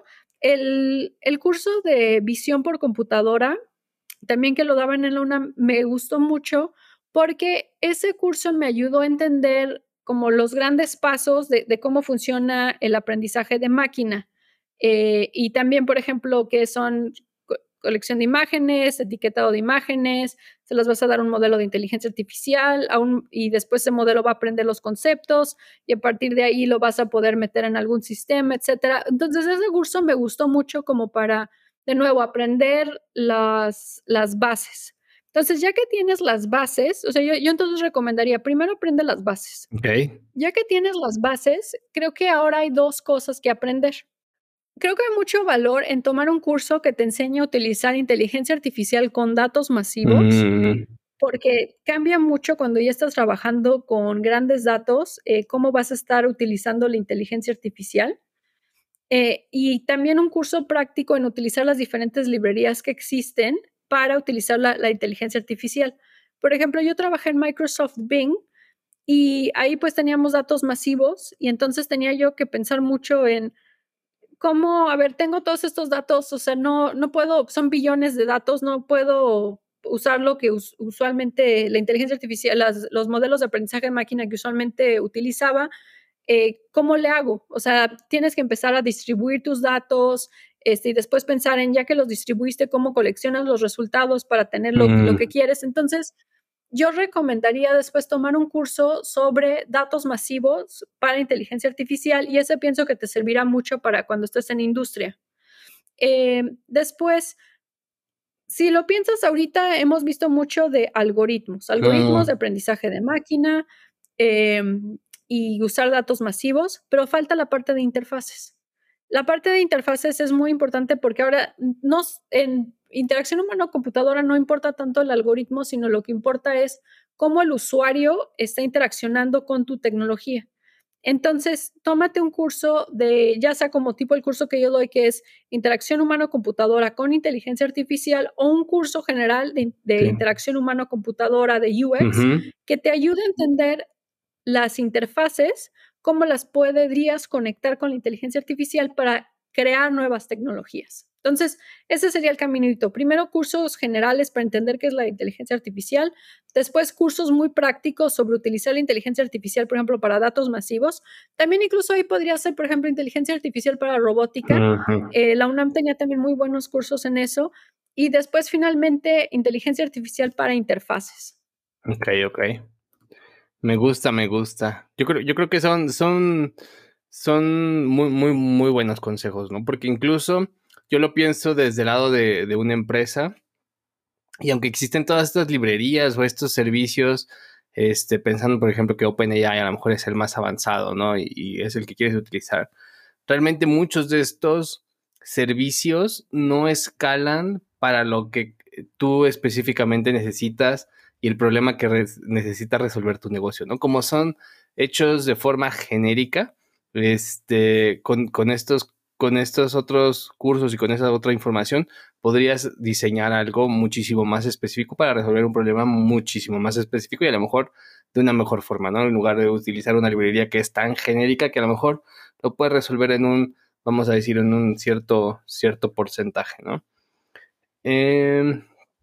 El, el curso de visión por computadora, también que lo daban en la UNAM, me gustó mucho porque ese curso me ayudó a entender como los grandes pasos de, de cómo funciona el aprendizaje de máquina. Eh, y también, por ejemplo, que son co colección de imágenes, etiquetado de imágenes, se las vas a dar a un modelo de inteligencia artificial a un, y después ese modelo va a aprender los conceptos y a partir de ahí lo vas a poder meter en algún sistema, etcétera. Entonces ese curso me gustó mucho como para, de nuevo, aprender las, las bases. Entonces, ya que tienes las bases, o sea, yo, yo entonces recomendaría, primero aprende las bases. Okay. Ya que tienes las bases, creo que ahora hay dos cosas que aprender. Creo que hay mucho valor en tomar un curso que te enseñe a utilizar inteligencia artificial con datos masivos, mm. porque cambia mucho cuando ya estás trabajando con grandes datos, eh, cómo vas a estar utilizando la inteligencia artificial. Eh, y también un curso práctico en utilizar las diferentes librerías que existen para utilizar la, la inteligencia artificial. Por ejemplo, yo trabajé en Microsoft Bing y ahí pues teníamos datos masivos y entonces tenía yo que pensar mucho en cómo, a ver, tengo todos estos datos, o sea, no, no puedo, son billones de datos, no puedo usar lo que us, usualmente la inteligencia artificial, las, los modelos de aprendizaje de máquina que usualmente utilizaba. Eh, ¿Cómo le hago? O sea, tienes que empezar a distribuir tus datos este, y después pensar en, ya que los distribuiste, cómo coleccionas los resultados para tener lo, mm. lo que quieres. Entonces, yo recomendaría después tomar un curso sobre datos masivos para inteligencia artificial y ese pienso que te servirá mucho para cuando estés en industria. Eh, después, si lo piensas ahorita, hemos visto mucho de algoritmos, algoritmos mm. de aprendizaje de máquina, eh, y usar datos masivos, pero falta la parte de interfaces. La parte de interfaces es muy importante porque ahora nos, en interacción humano-computadora no importa tanto el algoritmo, sino lo que importa es cómo el usuario está interaccionando con tu tecnología. Entonces, tómate un curso de, ya sea como tipo el curso que yo doy, que es interacción humano-computadora con inteligencia artificial, o un curso general de, de sí. interacción humano-computadora de U X, uh-huh. que te ayude a entender las interfaces, cómo las podrías conectar con la inteligencia artificial para crear nuevas tecnologías. Entonces, ese sería el caminito. Primero, cursos generales para entender qué es la inteligencia artificial. Después, cursos muy prácticos sobre utilizar la inteligencia artificial, por ejemplo, para datos masivos. También incluso ahí podría ser, por ejemplo, inteligencia artificial para robótica. Ujú. Eh, la UNAM tenía también muy buenos cursos en eso. Y después, finalmente, inteligencia artificial para interfaces. Ok, ok. Me gusta, me gusta. Yo creo, yo creo que son, son, son muy, muy, muy buenos consejos, ¿no? Porque incluso yo lo pienso desde el lado de, de una empresa, y aunque existen todas estas librerías o estos servicios, este, pensando, por ejemplo, que OpenAI a lo mejor es el más avanzado, ¿no? Y, y es el que quieres utilizar. Realmente muchos de estos servicios no escalan para lo que tú específicamente necesitas y el problema que res- necesita resolver tu negocio, ¿no? Como son hechos de forma genérica, este, con, con estos, con estos otros cursos y con esa otra información, podrías diseñar algo muchísimo más específico para resolver un problema muchísimo más específico y a lo mejor de una mejor forma, ¿no? En lugar de utilizar una librería que es tan genérica que a lo mejor lo puedes resolver en un, vamos a decir, en un cierto, cierto porcentaje, ¿no? Eh,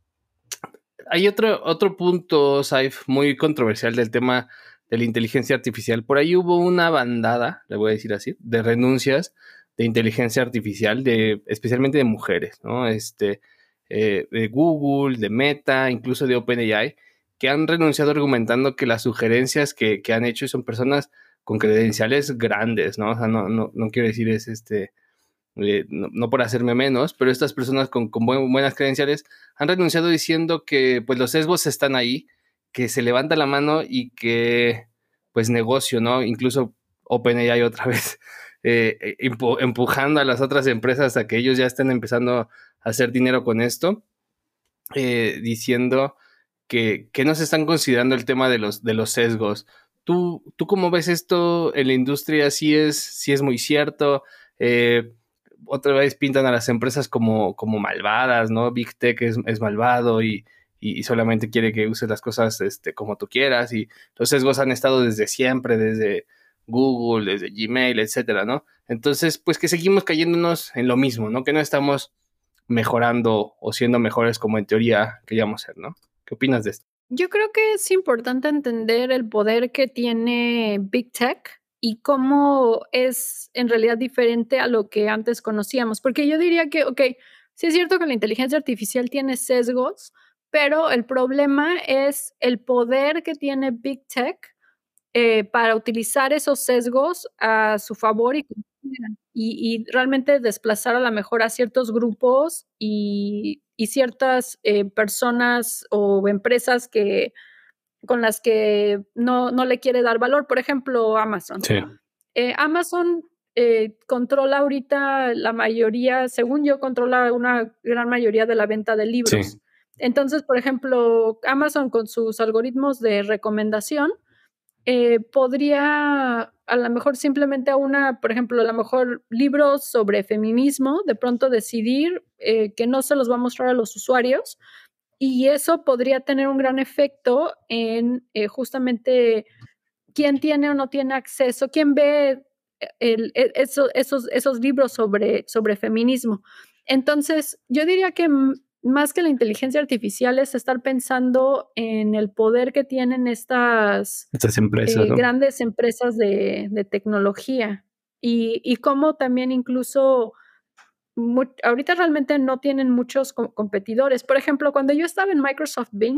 Hay otro, otro punto, Saif, muy controversial del tema de la inteligencia artificial. Por ahí hubo una bandada, le voy a decir así, de renuncias de inteligencia artificial, de, especialmente de mujeres, ¿no? Este, eh, de Google, de Meta, incluso de OpenAI, que han renunciado argumentando que las sugerencias que, que han hecho son personas con credenciales grandes, ¿no? O sea, no, no, no quiero decir es este eh, no, no, por hacerme menos, pero estas personas con, con buen, buenas credenciales han renunciado diciendo que pues los sesgos están ahí, que se levanta la mano y que pues negocio, ¿no? Incluso OpenAI otra vez eh, empu empujando a las otras empresas a que ellos ya estén empezando a hacer dinero con esto, eh, diciendo que, que no se están considerando el tema de los, de los sesgos. ¿Tú, ¿Tú cómo ves esto en la industria? ¿Sí es, sí es muy cierto? Eh, Otra vez pintan a las empresas como, como malvadas, ¿no? Big Tech es, es malvado y, y, solamente quiere que uses las cosas este, como tú quieras. Y los sesgos han estado desde siempre, desde Google, desde Gmail, etcétera, ¿no? Entonces, pues que seguimos cayéndonos en lo mismo, ¿no? Que no estamos mejorando o siendo mejores como en teoría queríamos ser, ¿no? ¿Qué opinas de esto? Yo creo que es importante entender el poder que tiene Big Tech y cómo es en realidad diferente a lo que antes conocíamos. Porque yo diría que, ok, sí es cierto que la inteligencia artificial tiene sesgos, pero el problema es el poder que tiene Big Tech eh, para utilizar esos sesgos a su favor y, y, y realmente desplazar a la mejor a ciertos grupos y, y ciertas eh, personas o empresas que, con las que no, no le quiere dar valor. Por ejemplo, Amazon. Sí. Eh, Amazon eh, controla ahorita la mayoría, según yo, controla una gran mayoría de la venta de libros. Sí. Entonces, por ejemplo, Amazon con sus algoritmos de recomendación, eh, podría a lo mejor simplemente a una, por ejemplo, a lo mejor libros sobre feminismo, de pronto decidir eh, que no se los va a mostrar a los usuarios y eso podría tener un gran efecto en eh, justamente quién tiene o no tiene acceso, quién ve el, el, eso, esos, esos libros sobre, sobre feminismo. Entonces, yo diría que más que la inteligencia artificial es estar pensando en el poder que tienen estas, estas empresas, eh, ¿no? grandes empresas de, de tecnología y, y cómo también incluso mu ahorita realmente no tienen muchos co competidores. Por ejemplo, cuando yo estaba en Microsoft Bing,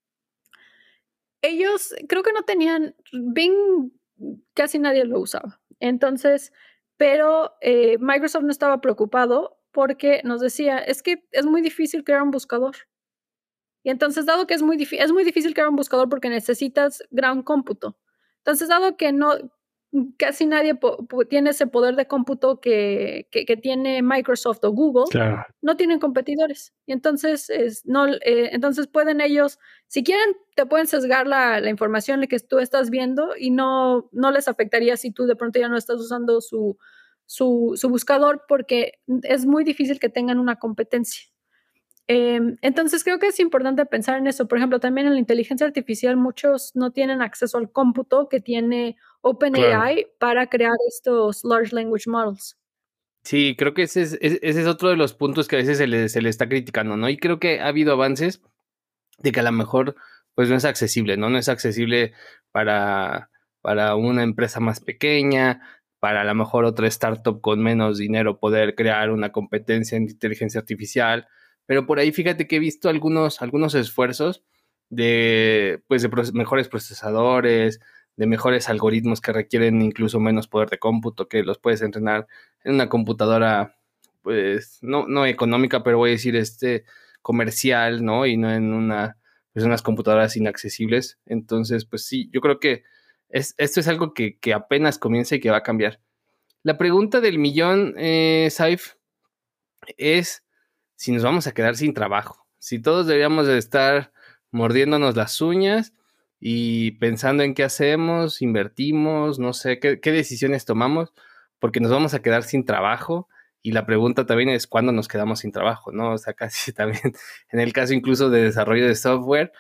ellos creo que no tenían Bing, casi nadie lo usaba. Entonces, pero eh, Microsoft no estaba preocupado porque nos decía, es que es muy difícil crear un buscador. Y entonces, dado que es muy, es muy difícil crear un buscador porque necesitas gran cómputo. Entonces, dado que no, casi nadie tiene ese poder de cómputo que, que, que, tiene Microsoft o Google, claro, no tienen competidores. Y entonces, es, no, eh, entonces pueden ellos, si quieren, te pueden sesgar la, la información que tú estás viendo y no, no les afectaría si tú de pronto ya no estás usando su, su, su buscador porque es muy difícil que tengan una competencia. Eh, entonces creo que es importante pensar en eso. Por ejemplo, también en la inteligencia artificial muchos no tienen acceso al cómputo que tiene OpenAI claro. para crear estos large language models. Sí, creo que ese es, ese es otro de los puntos que a veces se le, se le está criticando, ¿no? Y creo que ha habido avances de que a lo mejor pues no es accesible, ¿no? No es accesible para, para una empresa más pequeña, para a lo mejor otra startup con menos dinero poder crear una competencia en inteligencia artificial, pero por ahí fíjate que he visto algunos, algunos esfuerzos de, pues de mejores procesadores, de mejores algoritmos que requieren incluso menos poder de cómputo, que los puedes entrenar en una computadora, pues no, no económica, pero voy a decir este comercial, ¿no? Y no en una, pues unas computadoras inaccesibles. Entonces, pues sí, yo creo que es, esto es algo que, que apenas comienza y que va a cambiar. La pregunta del millón, eh, Saif, es si nos vamos a quedar sin trabajo. Si todos deberíamos de estar mordiéndonos las uñas y pensando en qué hacemos, invertimos, no sé, qué, qué decisiones tomamos, porque nos vamos a quedar sin trabajo. Y la pregunta también es cuándo nos quedamos sin trabajo, ¿no? O sea, casi también en el caso incluso de desarrollo de software,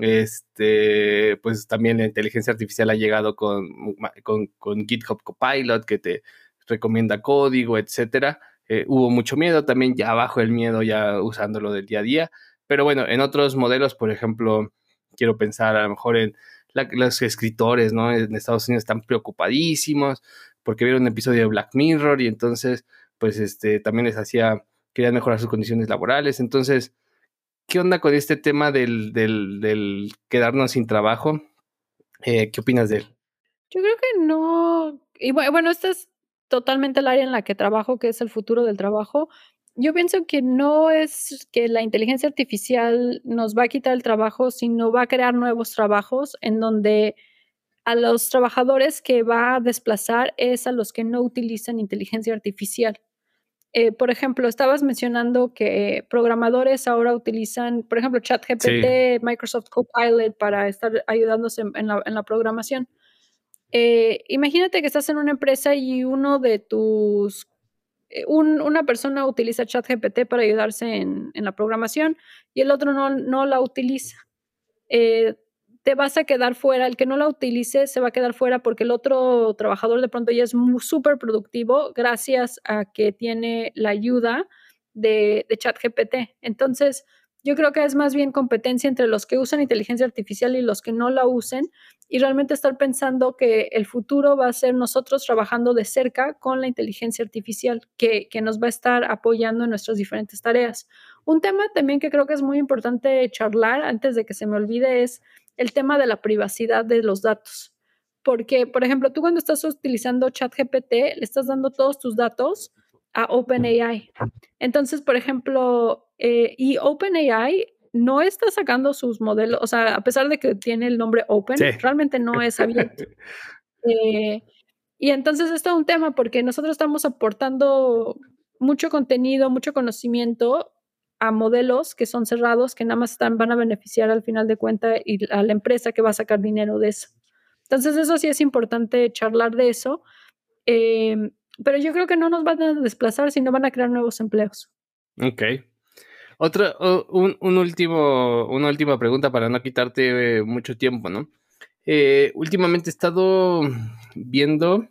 este, pues también la inteligencia artificial ha llegado con, con, con GitHub Copilot que te recomienda código, etcétera. Eh, hubo mucho miedo, también ya bajo el miedo, ya usándolo del día a día. Pero bueno, en otros modelos, por ejemplo, quiero pensar a lo mejor en la, los escritores, ¿no? En Estados Unidos están preocupadísimos porque vieron un episodio de Black Mirror y entonces, pues, este, también les hacía, querían mejorar sus condiciones laborales. Entonces, ¿qué onda con este tema del, del, del quedarnos sin trabajo? Eh, ¿Qué opinas de él? Yo creo que no, y bue bueno, esta es totalmente el área en la que trabajo, que es el futuro del trabajo. Yo pienso que no es que la inteligencia artificial nos va a quitar el trabajo, sino va a crear nuevos trabajos en donde a los trabajadores que va a desplazar es a los que no utilizan inteligencia artificial. Eh, por ejemplo, estabas mencionando que programadores ahora utilizan, por ejemplo, Sí. ChatGPT, Microsoft Copilot para estar ayudándose en la en la programación. Eh, imagínate que estás en una empresa y uno de tus eh, un una persona utiliza ChatGPT para ayudarse en en la programación y el otro no no la utiliza. Eh, te vas a quedar fuera, el que no la utilice se va a quedar fuera porque el otro trabajador de pronto ya es mu superproductivo gracias a que tiene la ayuda de de ChatGPT. Entonces, yo creo que es más bien competencia entre los que usan inteligencia artificial y los que no la usen, y realmente estar pensando que el futuro va a ser nosotros trabajando de cerca con la inteligencia artificial, que que nos va a estar apoyando en nuestras diferentes tareas. Un tema también que creo que es muy importante charlar antes de que se me olvide es el tema de la privacidad de los datos. Porque, por ejemplo, tú cuando estás utilizando ChatGPT, le estás dando todos tus datos a OpenAI. Entonces, por ejemplo, eh, y OpenAI no está sacando sus modelos, o sea, a pesar de que tiene el nombre Sí. Open, realmente no es abierto. Eh, y entonces es todo un tema porque nosotros estamos aportando mucho contenido, mucho conocimiento a modelos que son cerrados, que nada más están van a beneficiar al final de cuenta y a la empresa que va a sacar dinero de eso. Entonces, eso sí es importante charlar de eso, em, pero yo creo que no nos van a desplazar, sino van a crear nuevos empleos. Okey. Otra o un un último una última pregunta para no quitarte eh, mucho tiempo, ¿no? Eh, últimamente he estado viendo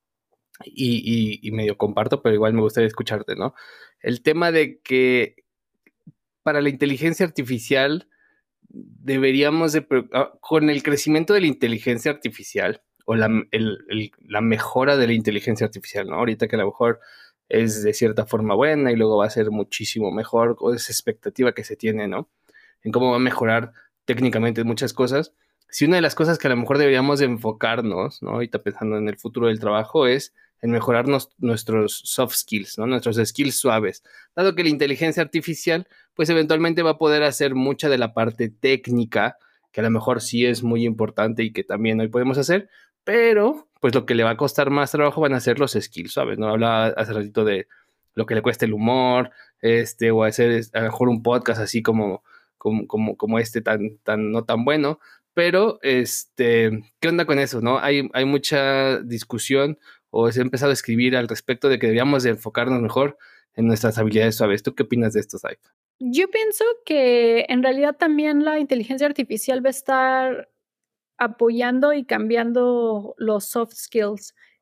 y y y medio comparto, pero igual me gustaría escucharte, ¿no? El tema de que para la inteligencia artificial deberíamos de pre ah, con el crecimiento de la inteligencia artificial o la el el la mejora de la inteligencia artificial, ¿no? Ahorita que a lo mejor es de cierta forma buena y luego va a ser muchísimo mejor, o esa expectativa que se tiene, ¿no? En cómo va a mejorar técnicamente muchas cosas. Si una de las cosas que a lo mejor deberíamos de enfocarnos, ¿no? Ahorita pensando en el futuro del trabajo, es en mejorarnos nuestros soft skills, ¿no? Nuestros skills suaves. Dado que la inteligencia artificial, pues eventualmente va a poder hacer mucha de la parte técnica, que a lo mejor sí es muy importante y que también hoy podemos hacer, pero pues lo que le va a costar más trabajo van a ser los skills suaves, ¿no? Hablaba hace ratito de lo que le cuesta el humor, este, o hacer a lo mejor un podcast así como, como, como, como este tan, tan, no tan bueno, pero este, ¿qué onda con eso, no? Hay, hay mucha discusión o se ha empezado a escribir al respecto de que deberíamos de enfocarnos mejor en nuestras habilidades suaves. ¿Tú qué opinas de esto, Saif? Yo pienso que en realidad también la inteligencia artificial va a estar apoyando y cambiando los soft skills.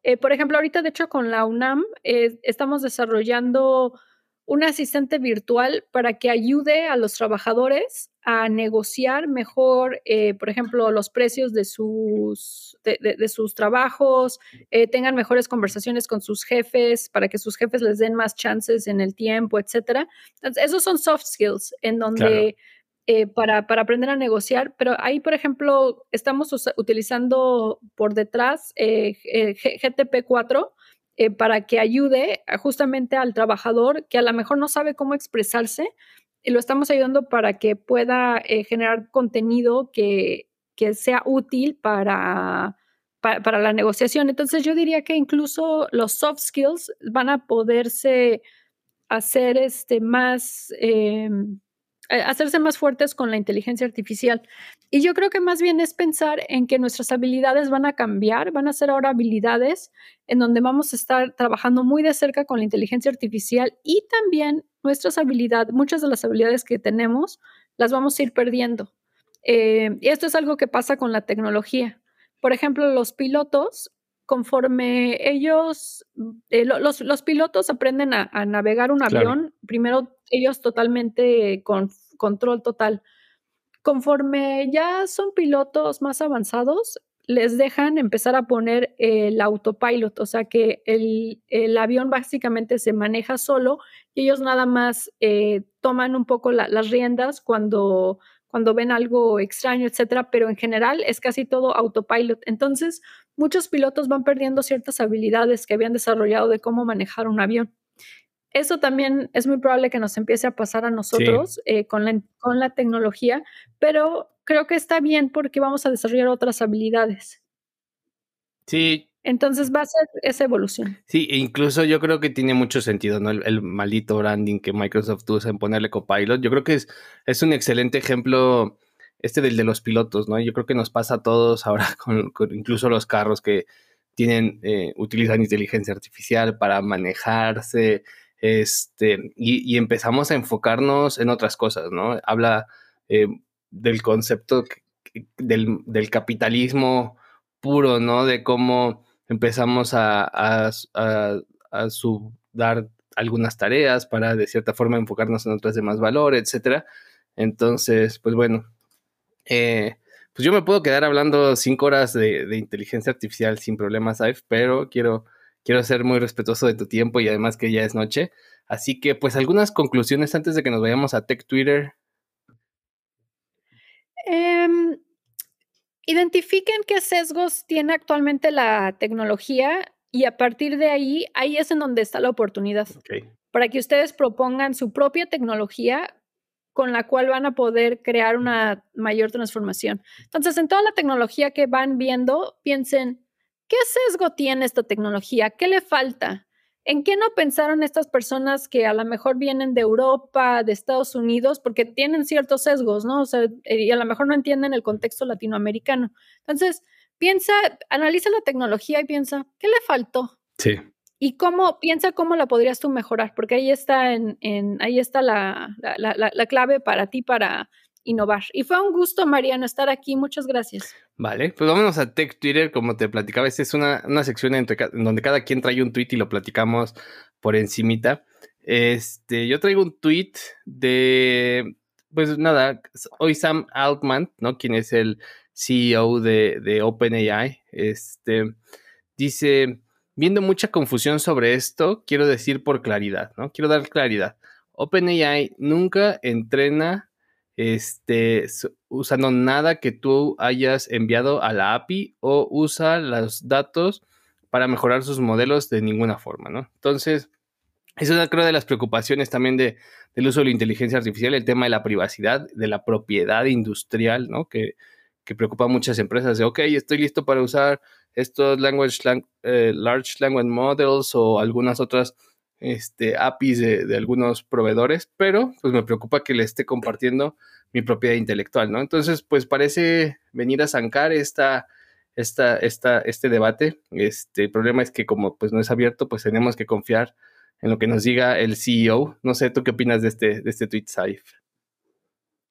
Eh, por ejemplo, ahorita, de hecho, con la UNAM eh, estamos desarrollando un asistente virtual para que ayude a los trabajadores a negociar mejor, eh, por ejemplo, los precios de sus, de, de, de sus trabajos, eh, tengan mejores conversaciones con sus jefes, para que sus jefes les den más chances en el tiempo, etcétera. Entonces, esos son soft skills en donde... Claro. Eh, para, para aprender a negociar, pero ahí, por ejemplo, estamos usa, utilizando por detrás eh, eh, G T P cuatro eh, para que ayude a, justamente al trabajador que a lo mejor no sabe cómo expresarse, y lo estamos ayudando para que pueda eh, generar contenido que, que sea útil para, para, para la negociación. Entonces yo diría que incluso los soft skills van a poderse hacer este, más... Eh, hacerse más fuertes con la inteligencia artificial. Y yo creo que más bien es pensar en que nuestras habilidades van a cambiar, van a ser ahora habilidades en donde vamos a estar trabajando muy de cerca con la inteligencia artificial, y también nuestras habilidades, muchas de las habilidades que tenemos, las vamos a ir perdiendo. Eh, y esto es algo que pasa con la tecnología. Por ejemplo, los pilotos, conforme ellos, eh, los, los, pilotos aprenden a, a navegar un avión, Claro. primero ellos totalmente con control total. Conforme ya son pilotos más avanzados, les dejan empezar a poner el autopilot, o sea que el, el avión básicamente se maneja solo y ellos nada más eh, toman un poco la, las riendas cuando, cuando ven algo extraño, etcétera, pero en general es casi todo autopilot. Entonces, muchos pilotos van perdiendo ciertas habilidades que habían desarrollado de cómo manejar un avión. Eso también es muy probable que nos empiece a pasar a Sí. nosotros eh, con, la, con la tecnología, pero creo que está bien porque vamos a desarrollar otras habilidades. Sí. Entonces va a ser esa evolución. Sí, e incluso yo creo que tiene mucho sentido, ¿no? El, el maldito branding que Microsoft usa en ponerle Copilot. Yo creo que es, es un excelente ejemplo este del de los pilotos, ¿no? Yo creo que nos pasa a todos ahora con, con incluso los carros que tienen, eh, utilizan inteligencia artificial para manejarse, este, y, y empezamos a enfocarnos en otras cosas, ¿no? Habla eh, del concepto que, del, del capitalismo puro, ¿no? De cómo empezamos a, a, a, a subdar algunas tareas para de cierta forma enfocarnos en otras de más valor, etcétera. Entonces, pues bueno, eh, pues yo me puedo quedar hablando cinco horas de, de inteligencia artificial sin problemas, Saif, pero quiero, quiero ser muy respetuoso de tu tiempo y además que ya es noche. Así que, pues, algunas conclusiones antes de que nos vayamos a Tech Twitter. Eh, identifiquen qué sesgos tiene actualmente la tecnología y a partir de ahí, ahí es en donde está la oportunidad. Okay. Para que ustedes propongan su propia tecnología con la cual van a poder crear una mayor transformación. Entonces, en toda la tecnología que van viendo, piensen, ¿qué sesgo tiene esta tecnología? ¿Qué le falta? ¿En qué no pensaron estas personas que a lo mejor vienen de Europa, de Estados Unidos, porque tienen ciertos sesgos, ¿no? O sea, y a lo mejor no entienden el contexto latinoamericano. Entonces, piensa, analiza la tecnología y piensa, ¿qué le faltó? Sí. Y cómo, piensa cómo la podrías tú mejorar, porque ahí está, en, en, ahí está la, la, la, la clave para ti para innovar. Y fue un gusto, Mariano, estar aquí. Muchas gracias. Vale, pues vámonos a Tech Twitter, como te platicaba, esta es una, una sección entre, en donde cada quien trae un tweet y lo platicamos por encimita. Este, yo traigo un tweet de, pues nada, hoy Sam Altman, ¿no? Quien es el C E O de, de OpenAI, este, dice, viendo mucha confusión sobre esto, quiero decir por claridad, ¿no? Quiero dar claridad. OpenAI nunca entrena este, usando nada que tú hayas enviado a la A P I o usa los datos para mejorar sus modelos de ninguna forma, ¿no? Entonces, eso es, creo, de las preocupaciones también de, del uso de la inteligencia artificial, el tema de la privacidad, de la propiedad industrial, ¿no? Que, que preocupa a muchas empresas de, ok, estoy listo para usar estos language, lang, eh, large language models o algunas otras este, A P Is de, de algunos proveedores, pero pues me preocupa que le esté compartiendo mi propiedad intelectual, ¿no? Entonces, pues parece venir a zancar esta, esta, esta, este debate. Este, el problema es que como pues no es abierto, pues tenemos que confiar en lo que nos diga el C E O. No sé, ¿tú qué opinas de este, de este tweet, Saif?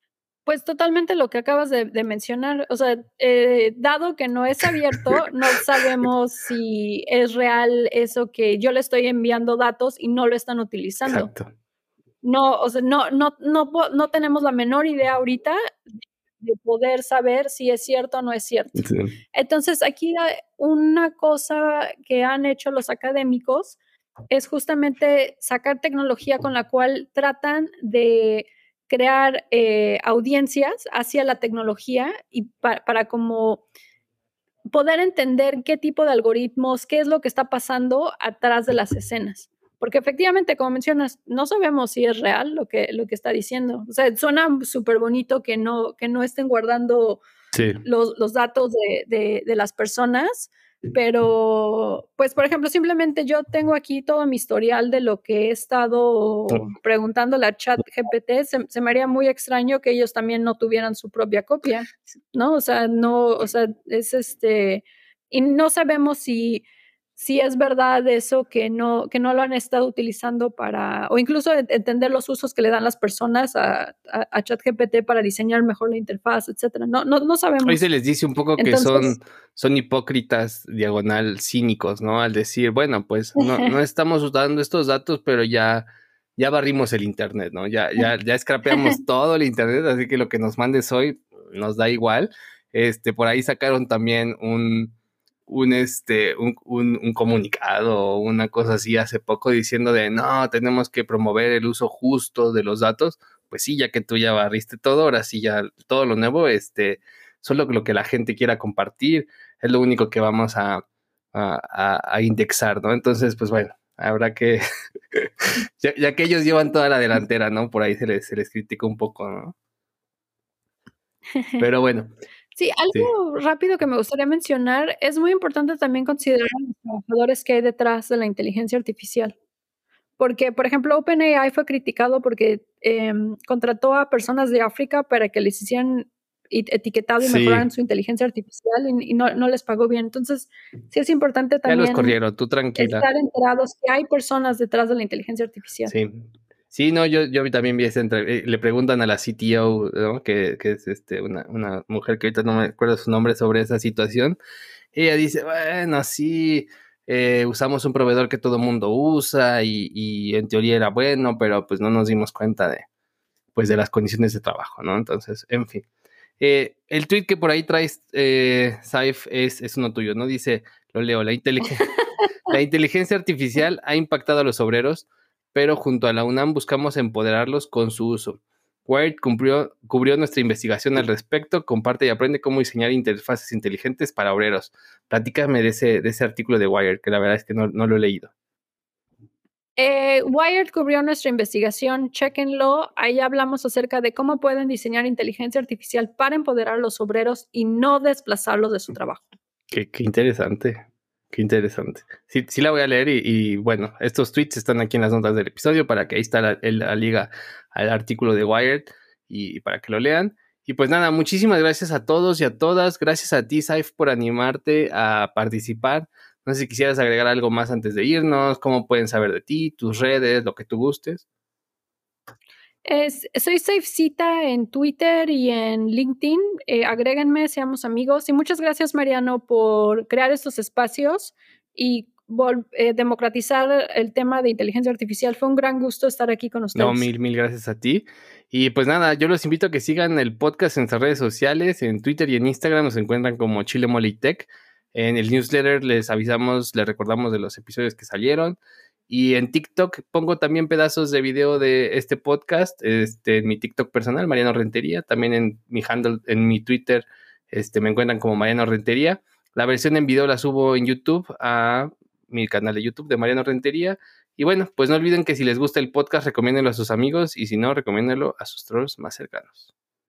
Pues totalmente lo que acabas de, de mencionar. O sea, eh, dado que no es abierto, no sabemos si es real eso que yo le estoy enviando datos y no lo están utilizando. Exacto. No, o sea, no, no, no, no tenemos la menor idea ahorita de poder saber si es cierto o no es cierto. Sí. Entonces, aquí una cosa que han hecho los académicos es justamente sacar tecnología con la cual tratan de crear eh, audiencias hacia la tecnología y pa para como poder entender qué tipo de algoritmos, qué es lo que está pasando atrás de las escenas. Porque efectivamente, como mencionas, no sabemos si es real lo que, lo que está diciendo. O sea, suena súper bonito que no, que no estén guardando Sí. los, los datos de, de, de las personas, pero, pues, por ejemplo, simplemente yo tengo aquí todo mi historial de lo que he estado preguntándole a ChatGPT. Se, se me haría muy extraño que ellos también no tuvieran su propia copia, ¿no? O sea, no, o sea, es este, y no sabemos si, si es verdad eso que no, que no lo han estado utilizando para, o incluso entender los usos que le dan las personas a, a, a ChatGPT para diseñar mejor la interfaz, etcétera. No, no, no sabemos. Hoy se les dice un poco Entonces, que son, son hipócritas, diagonal, cínicos, ¿no? Al decir, bueno, pues no, no estamos usando estos datos, pero ya, ya barrimos el internet, ¿no? Ya, ya, ya scrapeamos todo el internet, así que lo que nos mandes hoy nos da igual. Este, por ahí sacaron también un, un, este, un, un, un comunicado o una cosa así hace poco diciendo de, no, tenemos que promover el uso justo de los datos. Pues sí, ya que tú ya barriste todo, ahora sí ya todo lo nuevo, este, solo lo que la gente quiera compartir es lo único que vamos a, a, a indexar, ¿no? Entonces, pues bueno, habrá que, ya, ya que ellos llevan toda la delantera, ¿no? Por ahí se les, se les critica un poco, ¿no? Pero bueno. Sí, algo sí. rápido que me gustaría mencionar, es muy importante también considerar a los trabajadores que hay detrás de la inteligencia artificial. Porque, por ejemplo, OpenAI fue criticado porque eh, contrató a personas de África para que les hicieran etiquetado y sí. mejoraran su inteligencia artificial y, y no, no les pagó bien. Entonces, sí es importante también ya los corrieron, tú tranquila. estar enterados que hay personas detrás de la inteligencia artificial. Sí. Sí, no, yo, yo también vi ese entre... le preguntan a la C T O, ¿no? que, que es este, una, una mujer que ahorita no me acuerdo su nombre sobre esa situación. Ella dice, bueno, sí, eh, usamos un proveedor que todo el mundo usa y, y en teoría era bueno, pero pues no nos dimos cuenta de, pues, de las condiciones de trabajo, ¿no? Entonces, en fin. Eh, el tweet que por ahí traes, eh, Saif, es, es uno tuyo, ¿no? Dice, lo leo, la, inteligen- la inteligencia artificial ha impactado a los obreros, pero junto a la UNAM buscamos empoderarlos con su uso. Wired cubrió, cubrió nuestra investigación al respecto, comparte y aprende cómo diseñar interfaces inteligentes para obreros. Platícame de ese, de ese artículo de Wired, que la verdad es que no, no lo he leído. Eh, Wired cubrió nuestra investigación, chéquenlo, ahí hablamos acerca de cómo pueden diseñar inteligencia artificial para empoderar a los obreros y no desplazarlos de su trabajo. Qué, qué interesante. Qué interesante. Sí, sí la voy a leer y, y bueno, estos tweets están aquí en las notas del episodio para que ahí está la, la liga al artículo de Wired y, y para que lo lean. Y pues nada, muchísimas gracias a todos y a todas. Gracias a ti, Saif, por animarte a participar. No sé si quisieras agregar algo más antes de irnos, cómo pueden saber de ti, tus redes, lo que tú gustes. Es, soy Saifcita en Twitter y en LinkedIn. Eh, agréguenme, seamos amigos. Y muchas gracias, Mariano, por crear estos espacios y vol- eh, democratizar el tema de inteligencia artificial. Fue un gran gusto estar aquí con ustedes. No, mil, mil gracias a ti. Y pues nada, yo los invito a que sigan el podcast en nuestras redes sociales, en Twitter y en Instagram nos encuentran como Chile Mole Tech. En el newsletter les avisamos, les recordamos de los episodios que salieron. Y en TikTok pongo también pedazos de video de este podcast, este, en mi TikTok personal, Mariano Rentería. También en mi handle, en mi Twitter, este, me encuentran como Mariano Rentería. La versión en video la subo en YouTube a mi canal de YouTube de Mariano Rentería. Y bueno, pues no olviden que si les gusta el podcast, recomiéndenlo a sus amigos y si no, recomiéndenlo a sus trolls más cercanos.